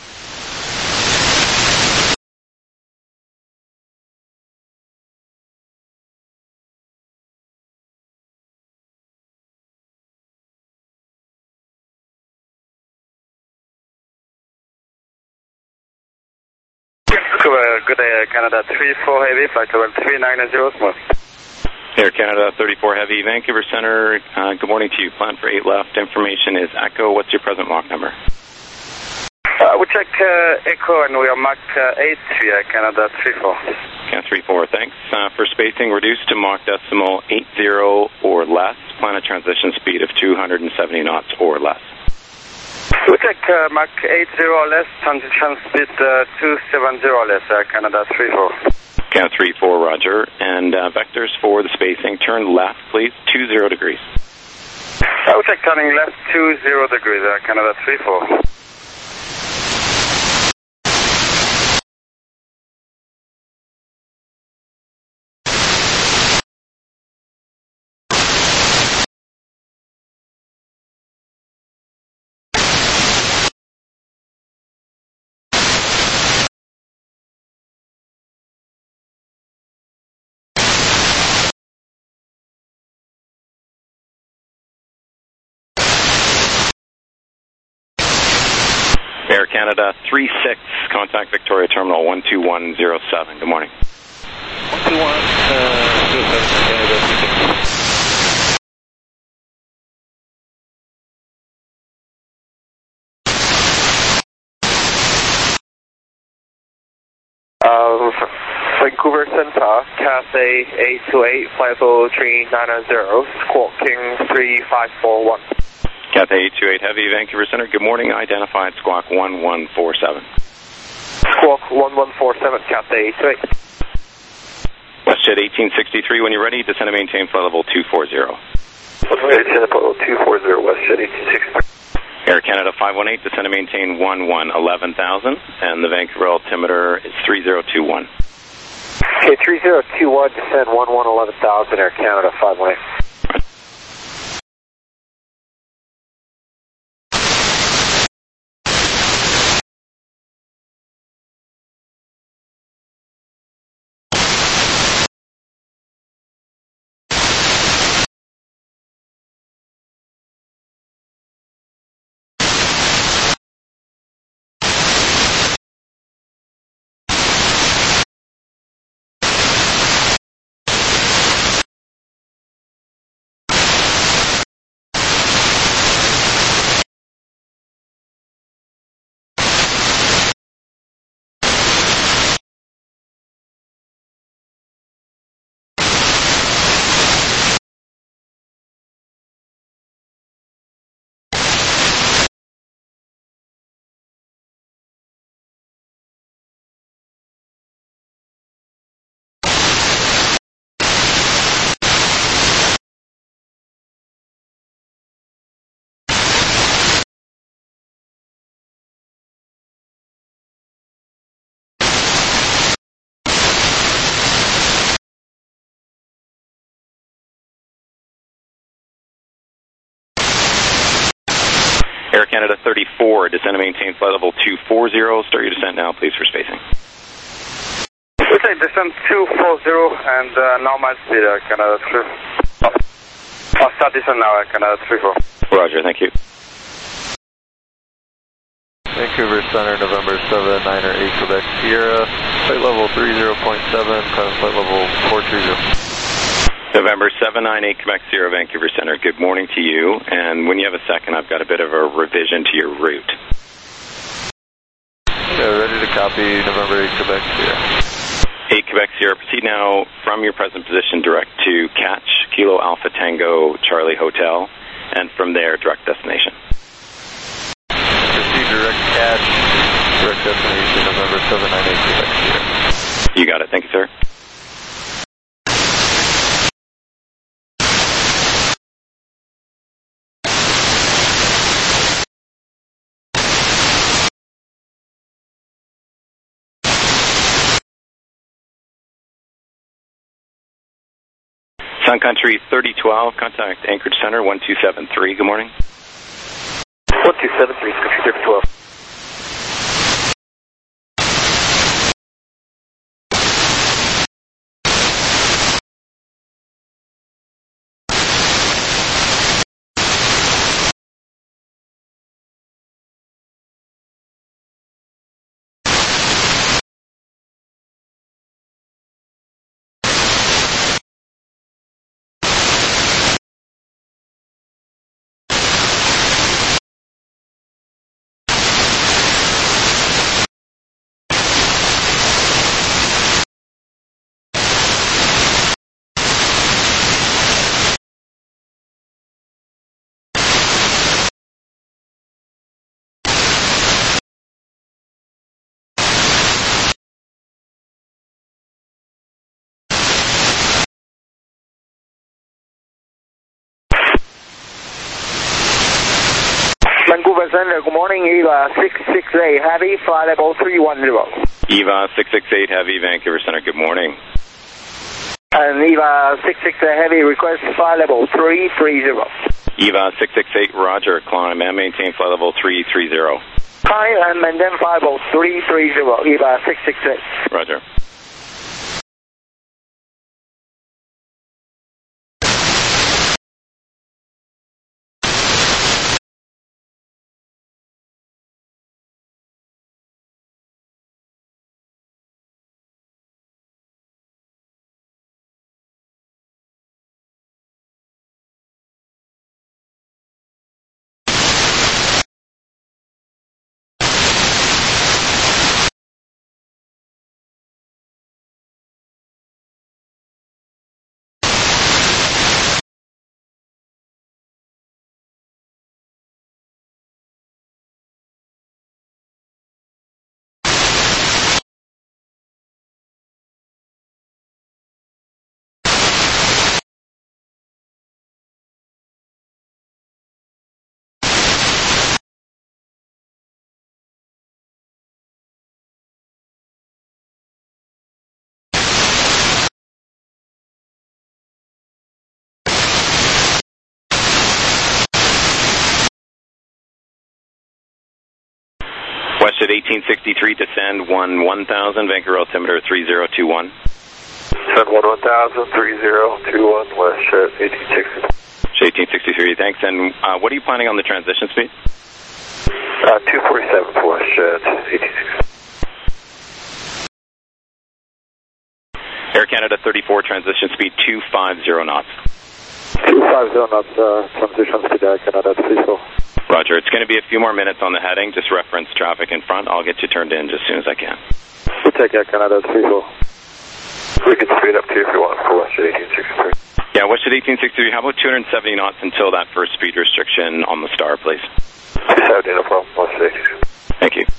Good day, Canada three four Heavy, flight level three nine zero, smooth. Air Canada thirty-four Heavy, Vancouver Center, uh, good morning to you. Plan for eight left, information is Echo. What's your present Mach number? Uh, we check uh, Echo and we are Mach uh, eight three, uh, Canada three four. Canada three four, thanks. Uh, for spacing, reduced to Mach decimal eight zero or less. Plan a transition speed of two hundred seventy knots or less. We check uh, Mach eight zero or less, transition speed uh, two seventy or less, uh, Canada three four. Canada three four, roger. And uh, vectors for the spacing, turn left, please, two zero degrees. I will check turning left two zero degrees, uh, Canada three four. Air Canada three six, contact Victoria Terminal one two one zero seven. Good morning. one two one zero seven, Canada three six. Uh, Vancouver Center, Cathay eight two eight, flight level three nine zero, Squawk King three five four one. Cathay eight two eight Heavy, Vancouver Center, good morning. Identified Squawk one one four seven. Squawk one one four seven, Cathay eight two eight. WestJet eighteen sixty-three, when you're ready, descend and maintain flight level two four zero. Descend flight level two four zero, WestJet eighteen sixty-three. Air Canada five one eight, descend and maintain one one eleven thousand, and the Vancouver altimeter is three zero two one. Okay, three zero two one, descend one one eleven thousand, Air Canada five one eight. Air Canada thirty-four, descend and maintain flight level two four zero. Start your descent now, please, for spacing. We take descent two four zero and uh, normal speed, uh, Canada three. Oh. I'll start descent now, uh, Canada three four. Roger, thank you. Vancouver Center, November seven nine eight Quebec Sierra, flight level three zero point seven, current flight level four three zero. November seven nine eight Quebec Sierra, Vancouver Center, good morning to you, and when you have a second, I've got a bit of a revision to your route. Yeah, ready to copy, November eight Quebec Sierra. eight Quebec Sierra, proceed now from your present position direct to Catch, Kilo Alpha Tango Charlie Hotel, and from there, direct destination. Proceed direct Catch, direct destination, November seven nine eight Quebec Sierra. You got it, thank you, sir. Sun Country thirty twelve, contact Anchorage Center one two seven three, good morning. one two seven three, Country thirty twelve. Vancouver Center, good morning, Eva six six eight Heavy, flight level three one zero. Eva six six eight Heavy, Vancouver Center, good morning. And Eva six six eight Heavy, request flight level three three zero. Eva six six eight, Roger, climb and maintain flight level three three zero. Climb and maintain flight level three three zero, Eva six six eight. Roger. Westjet eighteen sixty-three, descend one one thousand, Vancouver altimeter three zero two one. Descend one one thousand, three zero two one, Westjet eighteen sixty-three. eighteen sixty-three, thanks. And uh, what are you planning on the transition speed? Uh, two forty-seven for Westjet eighteen sixty-three. Air Canada thirty-four, transition speed two fifty knots. two fifty knots, uh, transition speed Air Canada three four. Roger, it's going to be a few more minutes on the heading. Just reference traffic in front. I'll get you turned in just as soon as I can. We'll take Air Canada three four. We can speed up too if you want for Westjet eighteen sixty-three. Yeah, Westjet eighteen sixty-three, how about two hundred seventy knots until that first speed restriction on the star, please? two seventy, no problem. Westjet eighteen sixty-three. Thank you.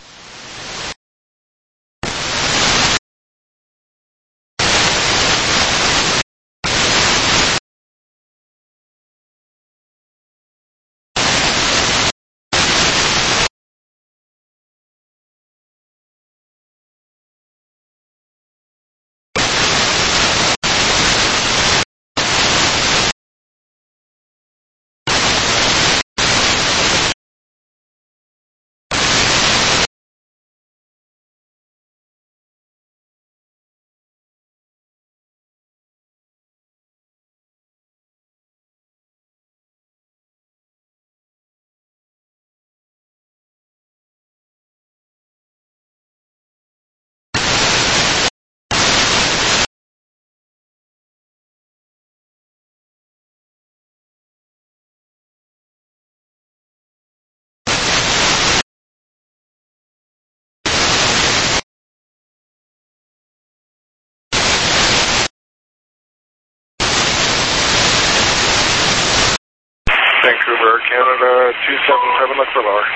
Vancouver, Canada, two seven seven, look for lower.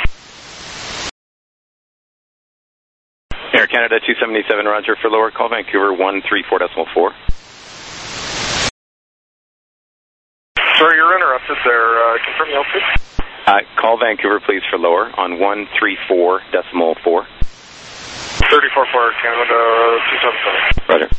Air Canada two seventy-seven, roger for lower. Call Vancouver one three four decimal four. Sorry, you're interrupted there. Uh, confirm the altitude. Uh, call Vancouver, please, for lower on one three four decimal four. thirty-four for Canada, two seven seven. Roger.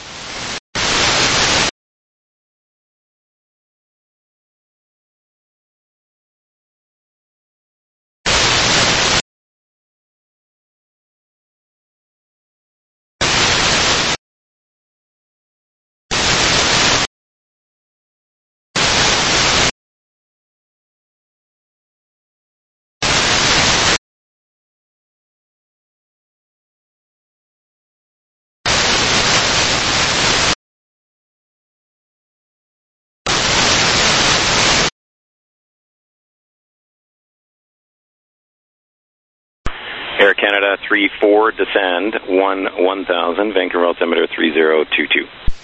Air Canada three four, descend one one thousand, Vancouver altimeter three zero two two.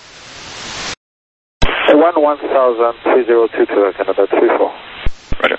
one one thousand, three zero two two, Air Canada three four. Roger.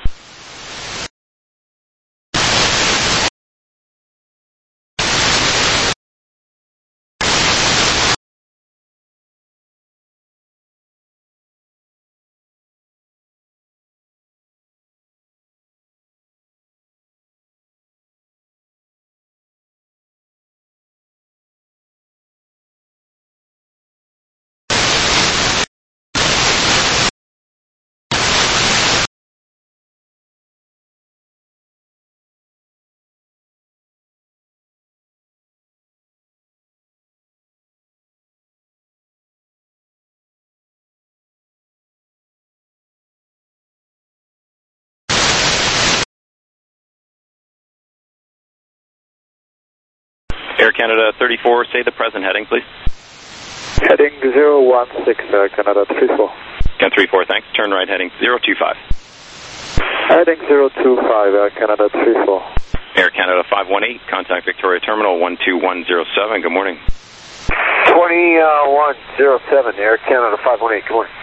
Air Canada thirty-four, say the present heading, please. Heading zero one six, Air Canada three four. Can three four, thanks. Turn right heading zero two five. Heading zero two five, Air Canada three four. Air Canada five one eight, contact Victoria Terminal one two one zero seven, good morning. twenty-one oh seven, Air Canada five one eight, good morning.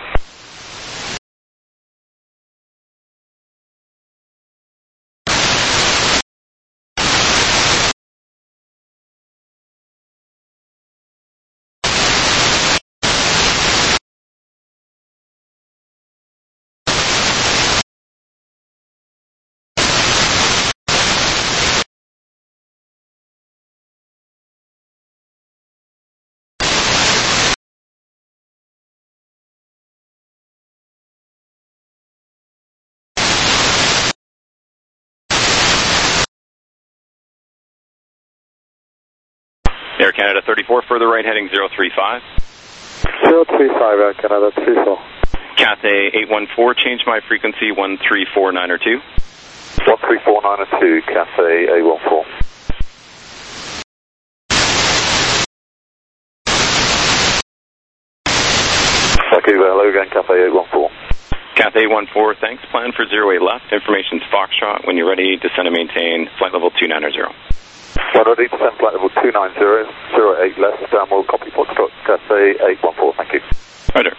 Air Canada thirty-four, further right heading zero three five. zero three five, Air Canada three four. Cathay eight one four, change my frequency one three four nine or two. one three four nine or two, Cathay eight one four. Vancouver, hello again, Cathay eight one four. Cathay eight one four, thanks. Plan for zero eight left. Information's Foxtrot. When you're ready, descend and maintain flight level two nine zero. one ready, descend flight level two nine zero, zero eight left, downward copy Foxtrot, Cathay eight one four, thank you. Roger.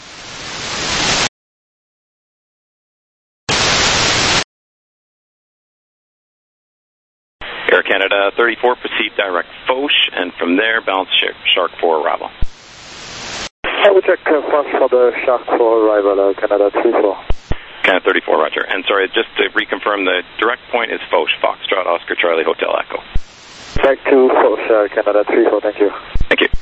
Air Canada thirty-four, proceed direct Foch, and from there, bounce Shark four arrival. I will check uh, first for the Shark four arrival, Air Canada three four. Canada thirty-four, roger. And sorry, just to reconfirm, the direct point is Foch, Foxtrot, Oscar Charlie, Hotel Echo. Back to Foch, Air Canada three four, thank you. Thank you.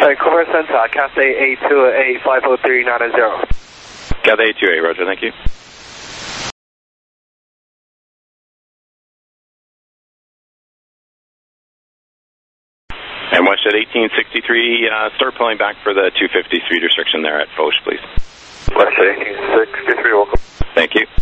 Vancouver Center, Cathay eight two eight five oh three nine zero. Cathay eight two eight, roger, thank you. And WestJet eighteen sixty-three, uh, start pulling back for the two fifty speed restriction there at Foch, please. WestJet eighteen sixty-three, welcome. Thank you.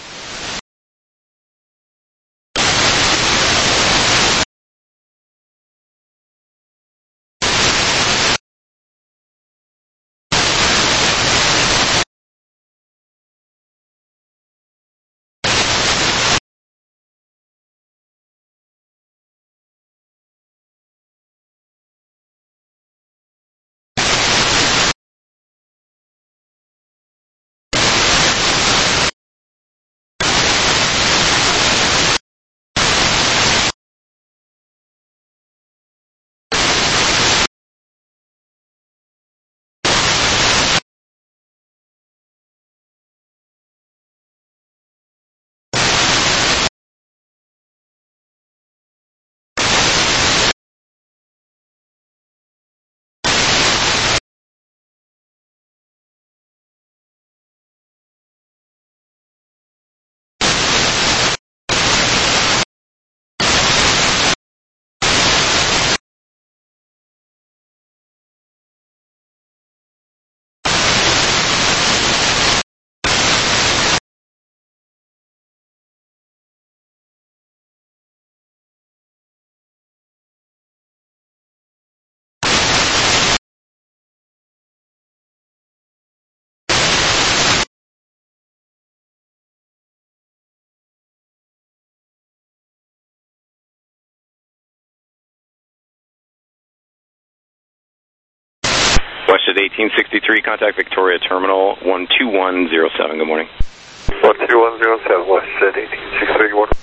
WestJet eighteen sixty-three, contact Victoria Terminal one two one zero seven, good morning. one two one zero seven, WestJet eighteen sixty-three, good morning.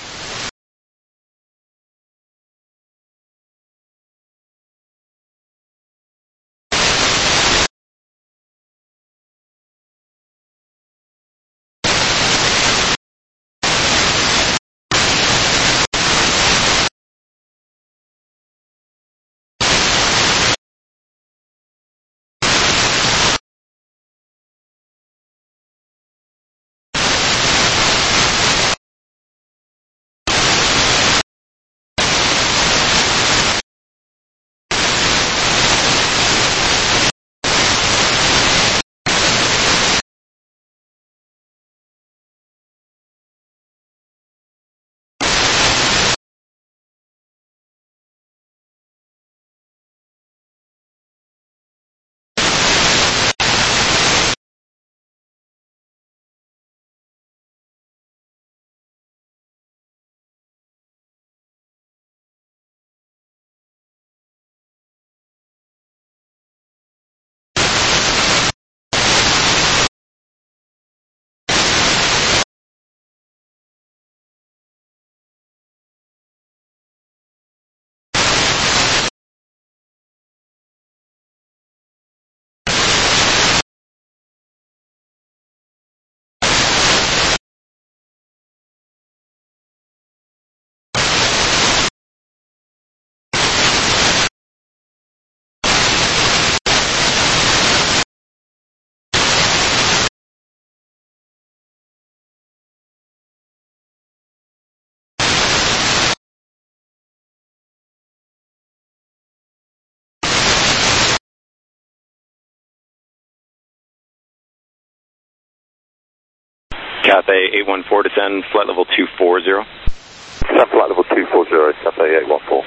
Cathay eight one four, descend flight level two four zero. Descend flight level two four zero, Cathay eight one four.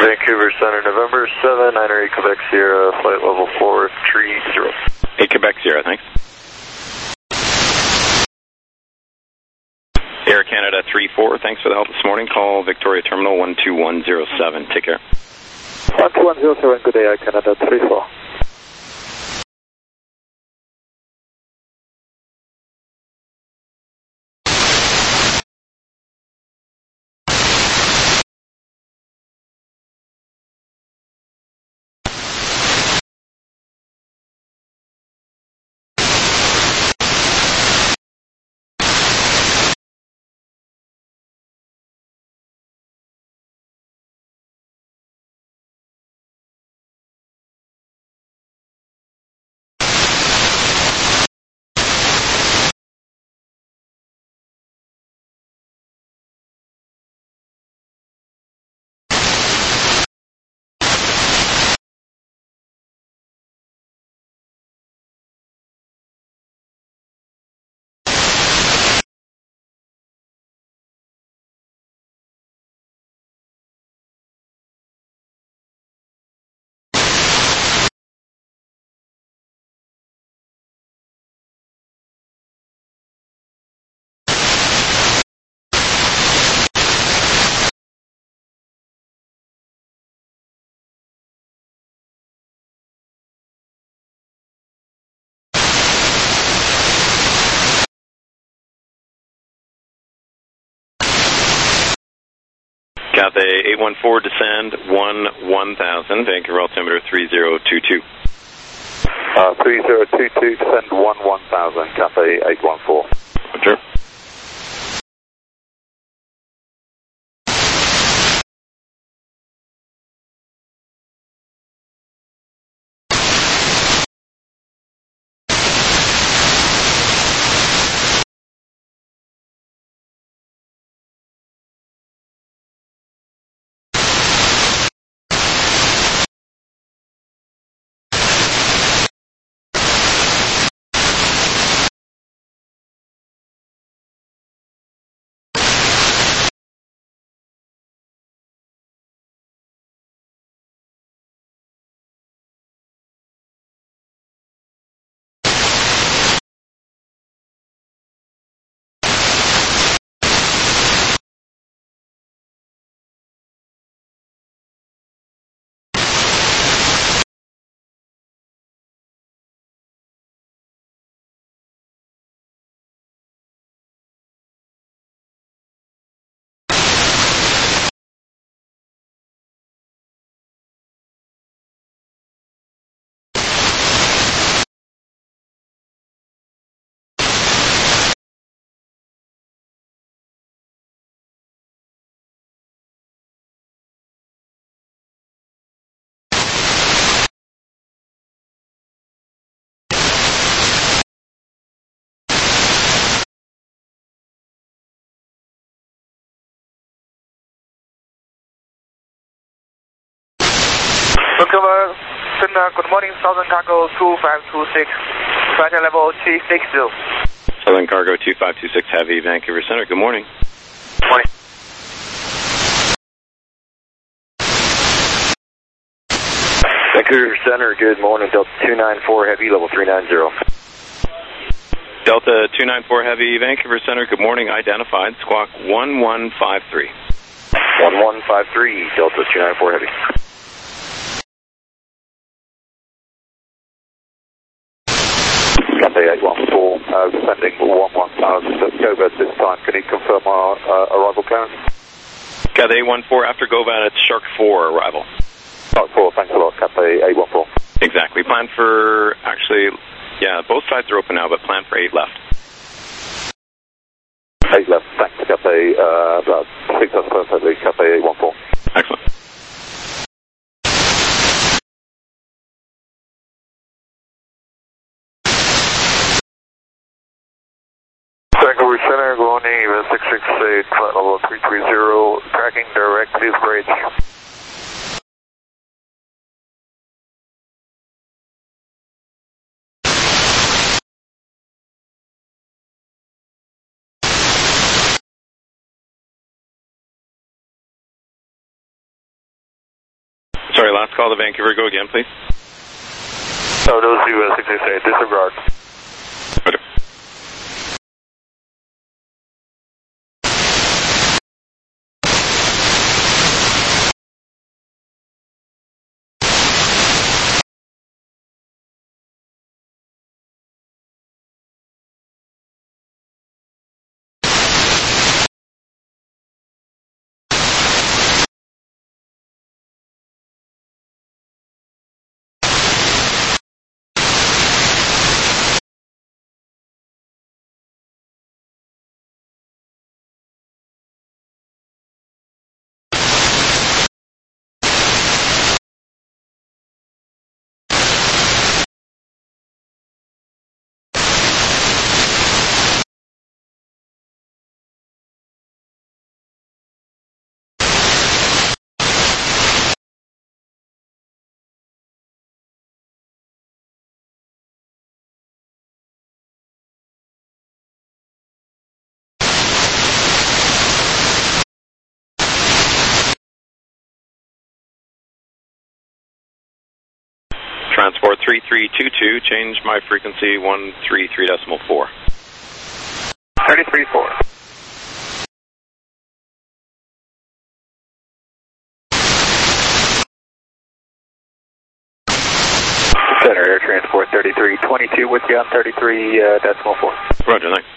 Vancouver Center, November seven, niner eight Quebec Sierra, flight level four three zero. eight Quebec Sierra, thanks. Air Canada three four, thanks for the help this morning. Call Victoria Terminal one two one zero seven. Take care. one two one zero seven, good day, Air Canada three four. Cathay eight one four, descend one one thousand, Vancouver altimeter three zero two two. Uh, three zero two two, descend one one thousand, Cathay eight one four. Roger. Vancouver Center, good morning, Southern Cargo two five two six, flight level three six zero. Southern Cargo two five two six Heavy, Vancouver Center, good morning. Morning. Vancouver Center, good morning, Delta two nine four Heavy, level three nine zero. Delta two nine four Heavy, Vancouver Center, good morning, identified, squawk one one five three. one one five three, Delta two nine four Heavy. Cathay eight one four, uh, descending one one thousand, let's go bed this time, can you confirm our uh, arrival clearance? Cathay eight one four, after GoVan, it's Shark four arrival. Shark four, thanks a lot, Cathay eight one four. Exactly, plan for, actually, yeah, both sides are open now, but plan for eight left. eight left, thanks, Cathay, uh, that six us perfectly, Cathay eight one four. Excellent. Vancouver Center, going even six six eight, flight level three three zero, tracking direct, please bridge. Sorry, last call to Vancouver. Go again, please. Oh, those two uh, six six eight, disregard. Okay. Transport three three two two, change my frequency one three three decimal four. thirty-three four. Center Air Transport thirty-three twenty-two with you on thirty-three uh, decimal four. Roger, thanks.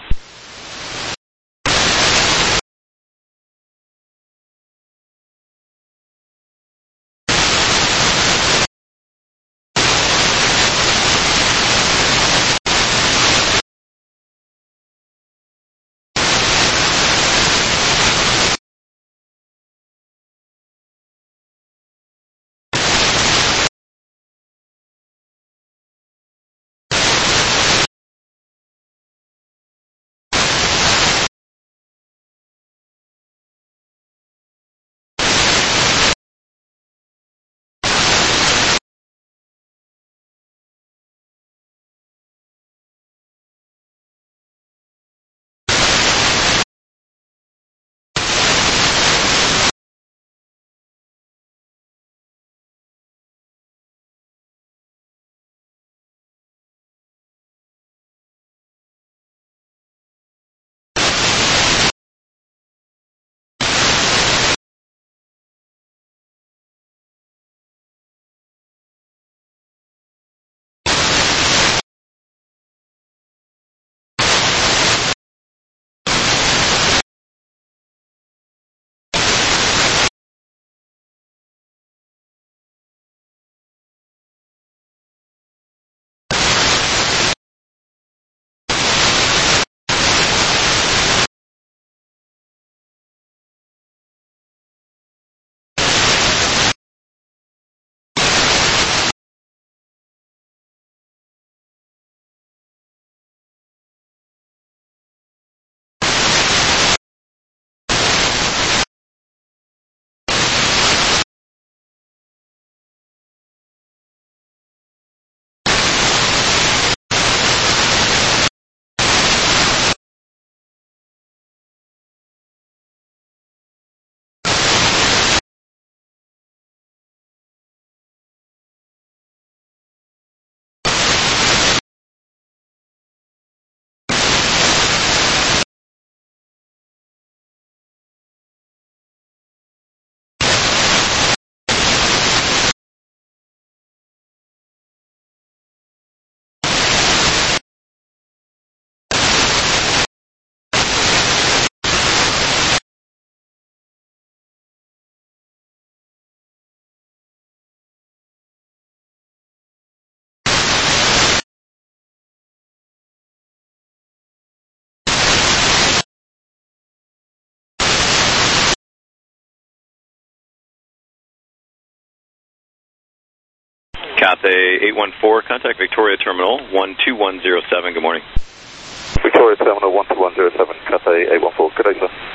Cathay eight one four, contact Victoria Terminal one two one zero seven. Good morning. Victoria Terminal one two one zero seven, Cathay eight one four. Good day, sir.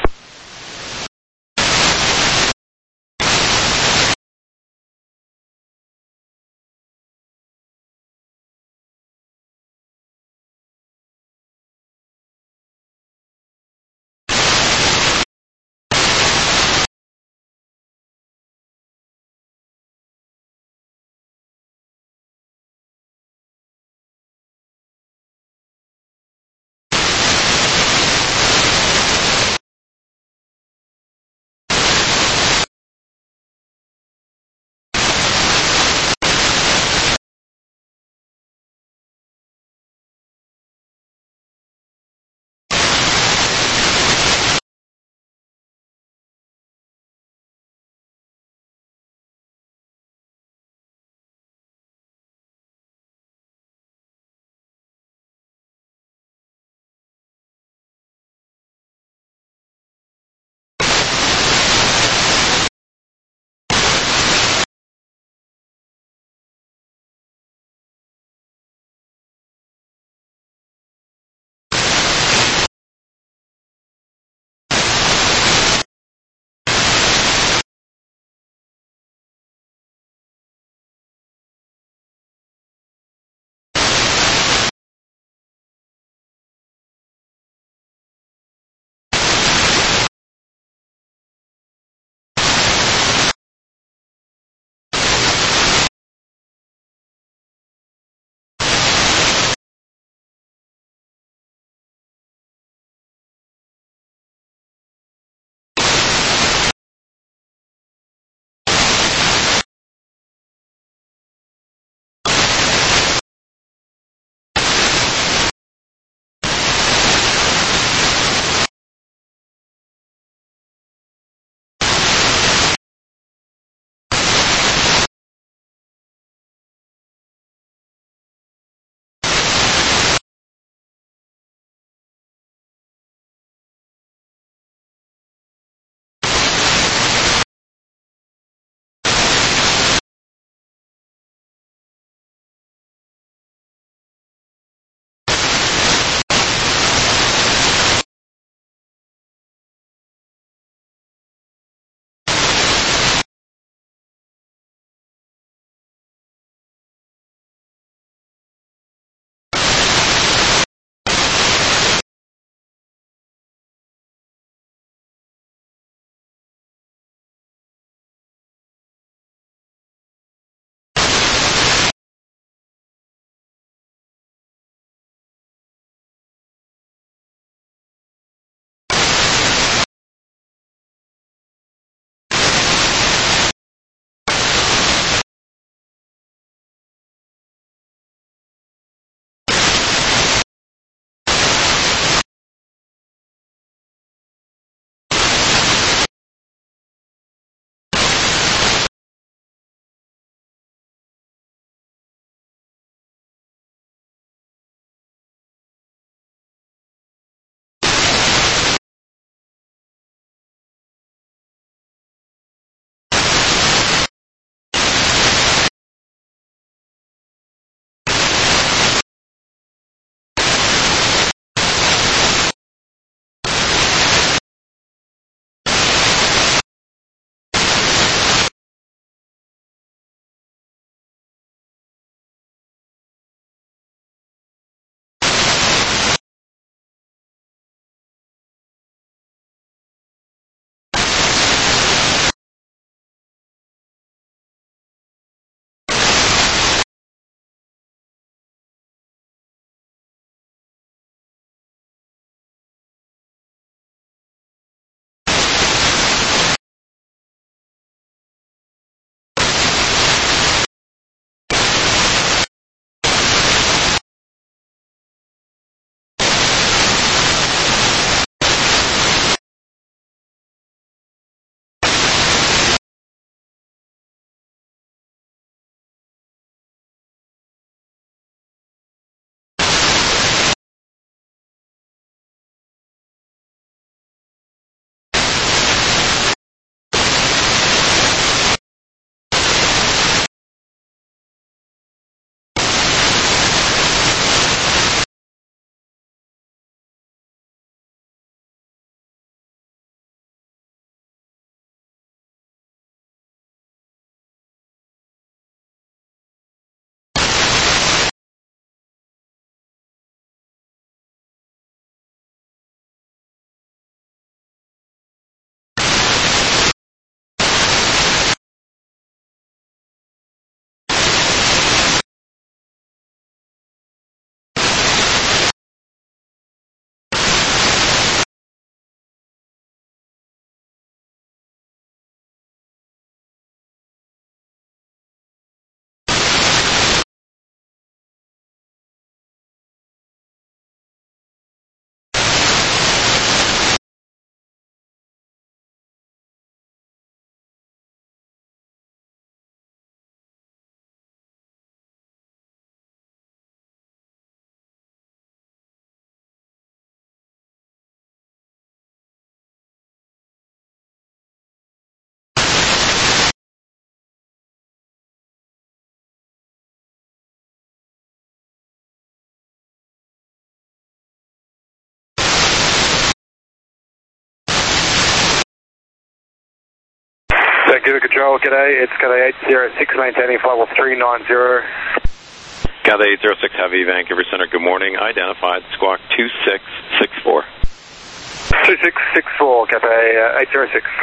Vancouver Control, g'day. It's g'day eight zero six, maintaining flight level three nine zero. Cathay eight zero six Heavy, Vancouver Center, good morning. Identified, squawk two six six four. two six six four, Cathay uh, eight zero six.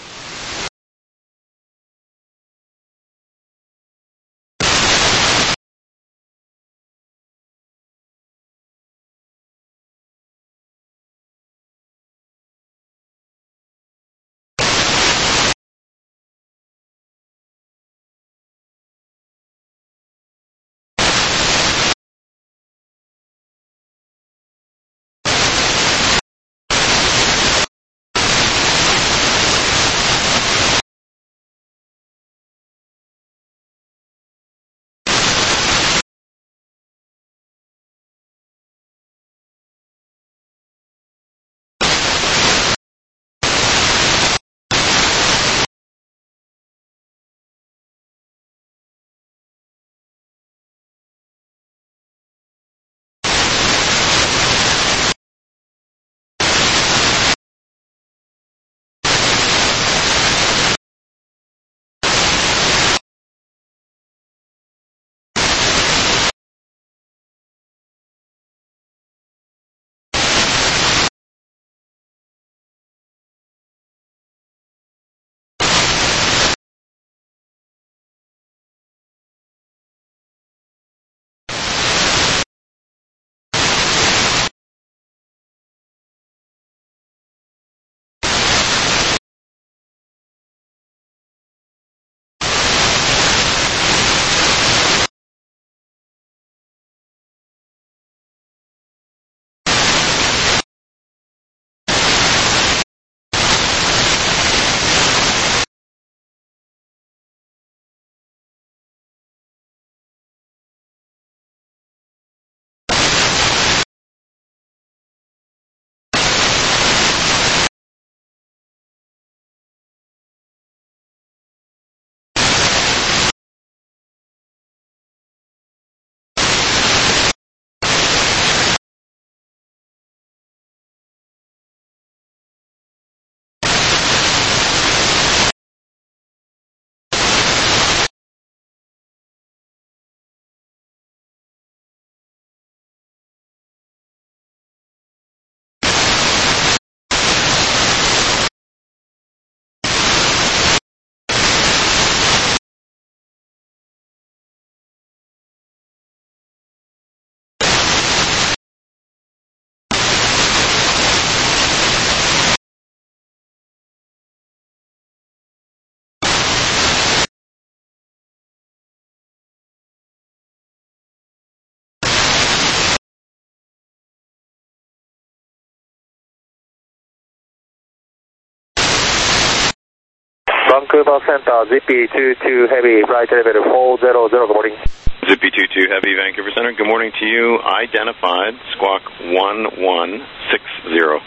Vancouver Center, Zippy two two Heavy, right elevator four zero zero, good morning. Zippy two two Heavy, Vancouver Center, good morning to you. Identified, squawk one one six zero.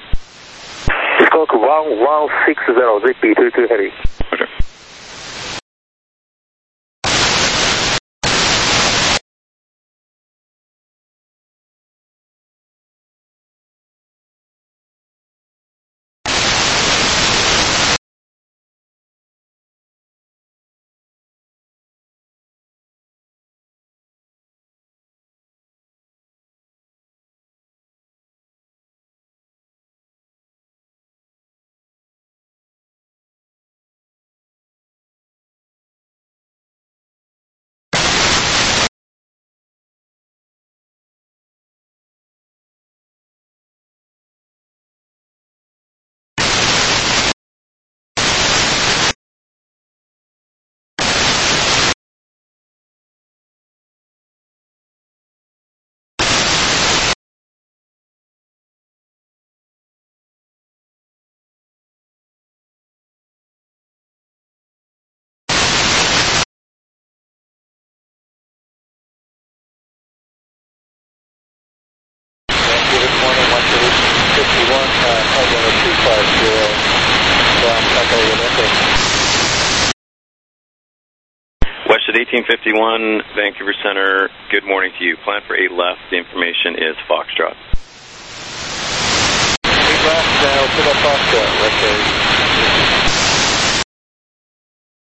Squawk one one six zero, Zippy two two Heavy. Okay. Westjet eighteen fifty-one, Vancouver Center, good morning to you. Plan for eight left, the information is Foxtrot. eight left, now to the Foxtrot, okay.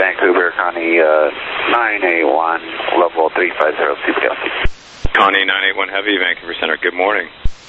Vancouver, Connie uh, nine eight one, level three five zero, C P L. Connie nine eight one Heavy, Vancouver Center, good morning.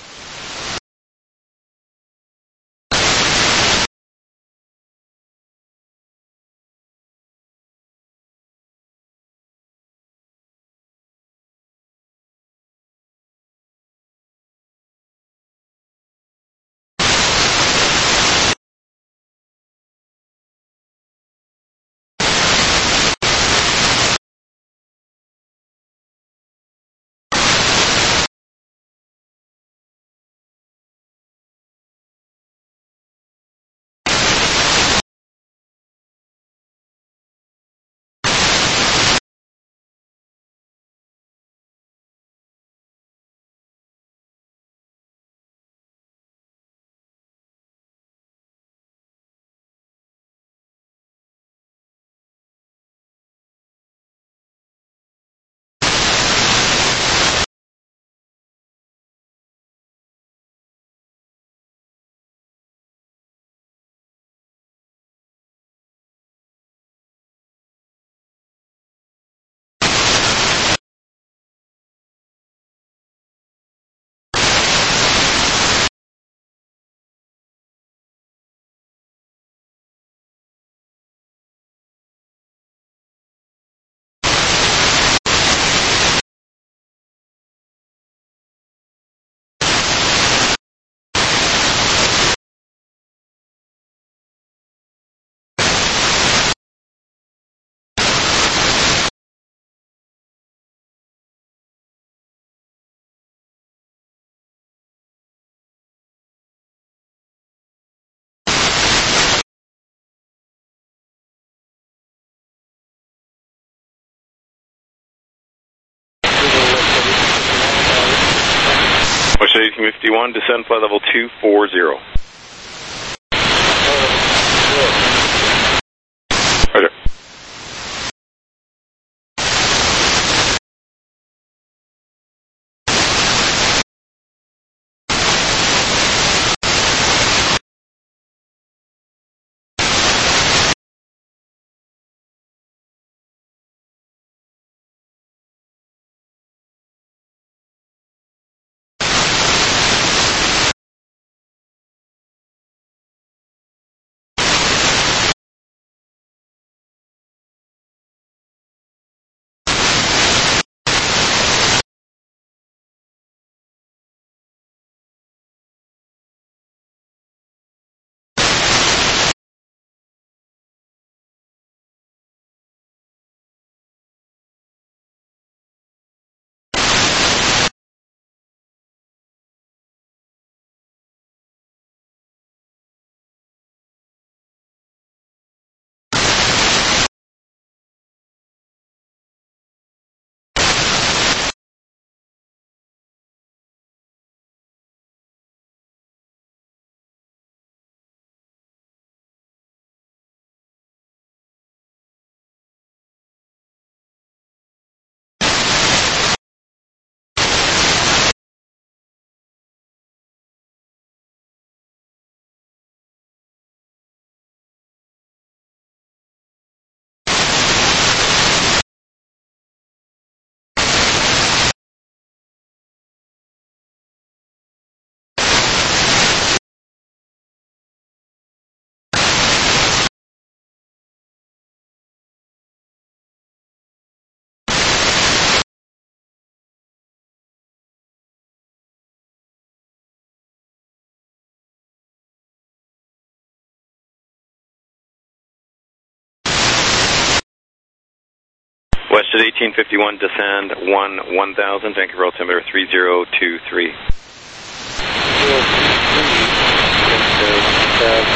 West eighteen fifty-one, descend flight level two four zero. Roger. West at eighteen fifty-one, descend one one thousand, Vancouver altimeter three zero two three. zero two three,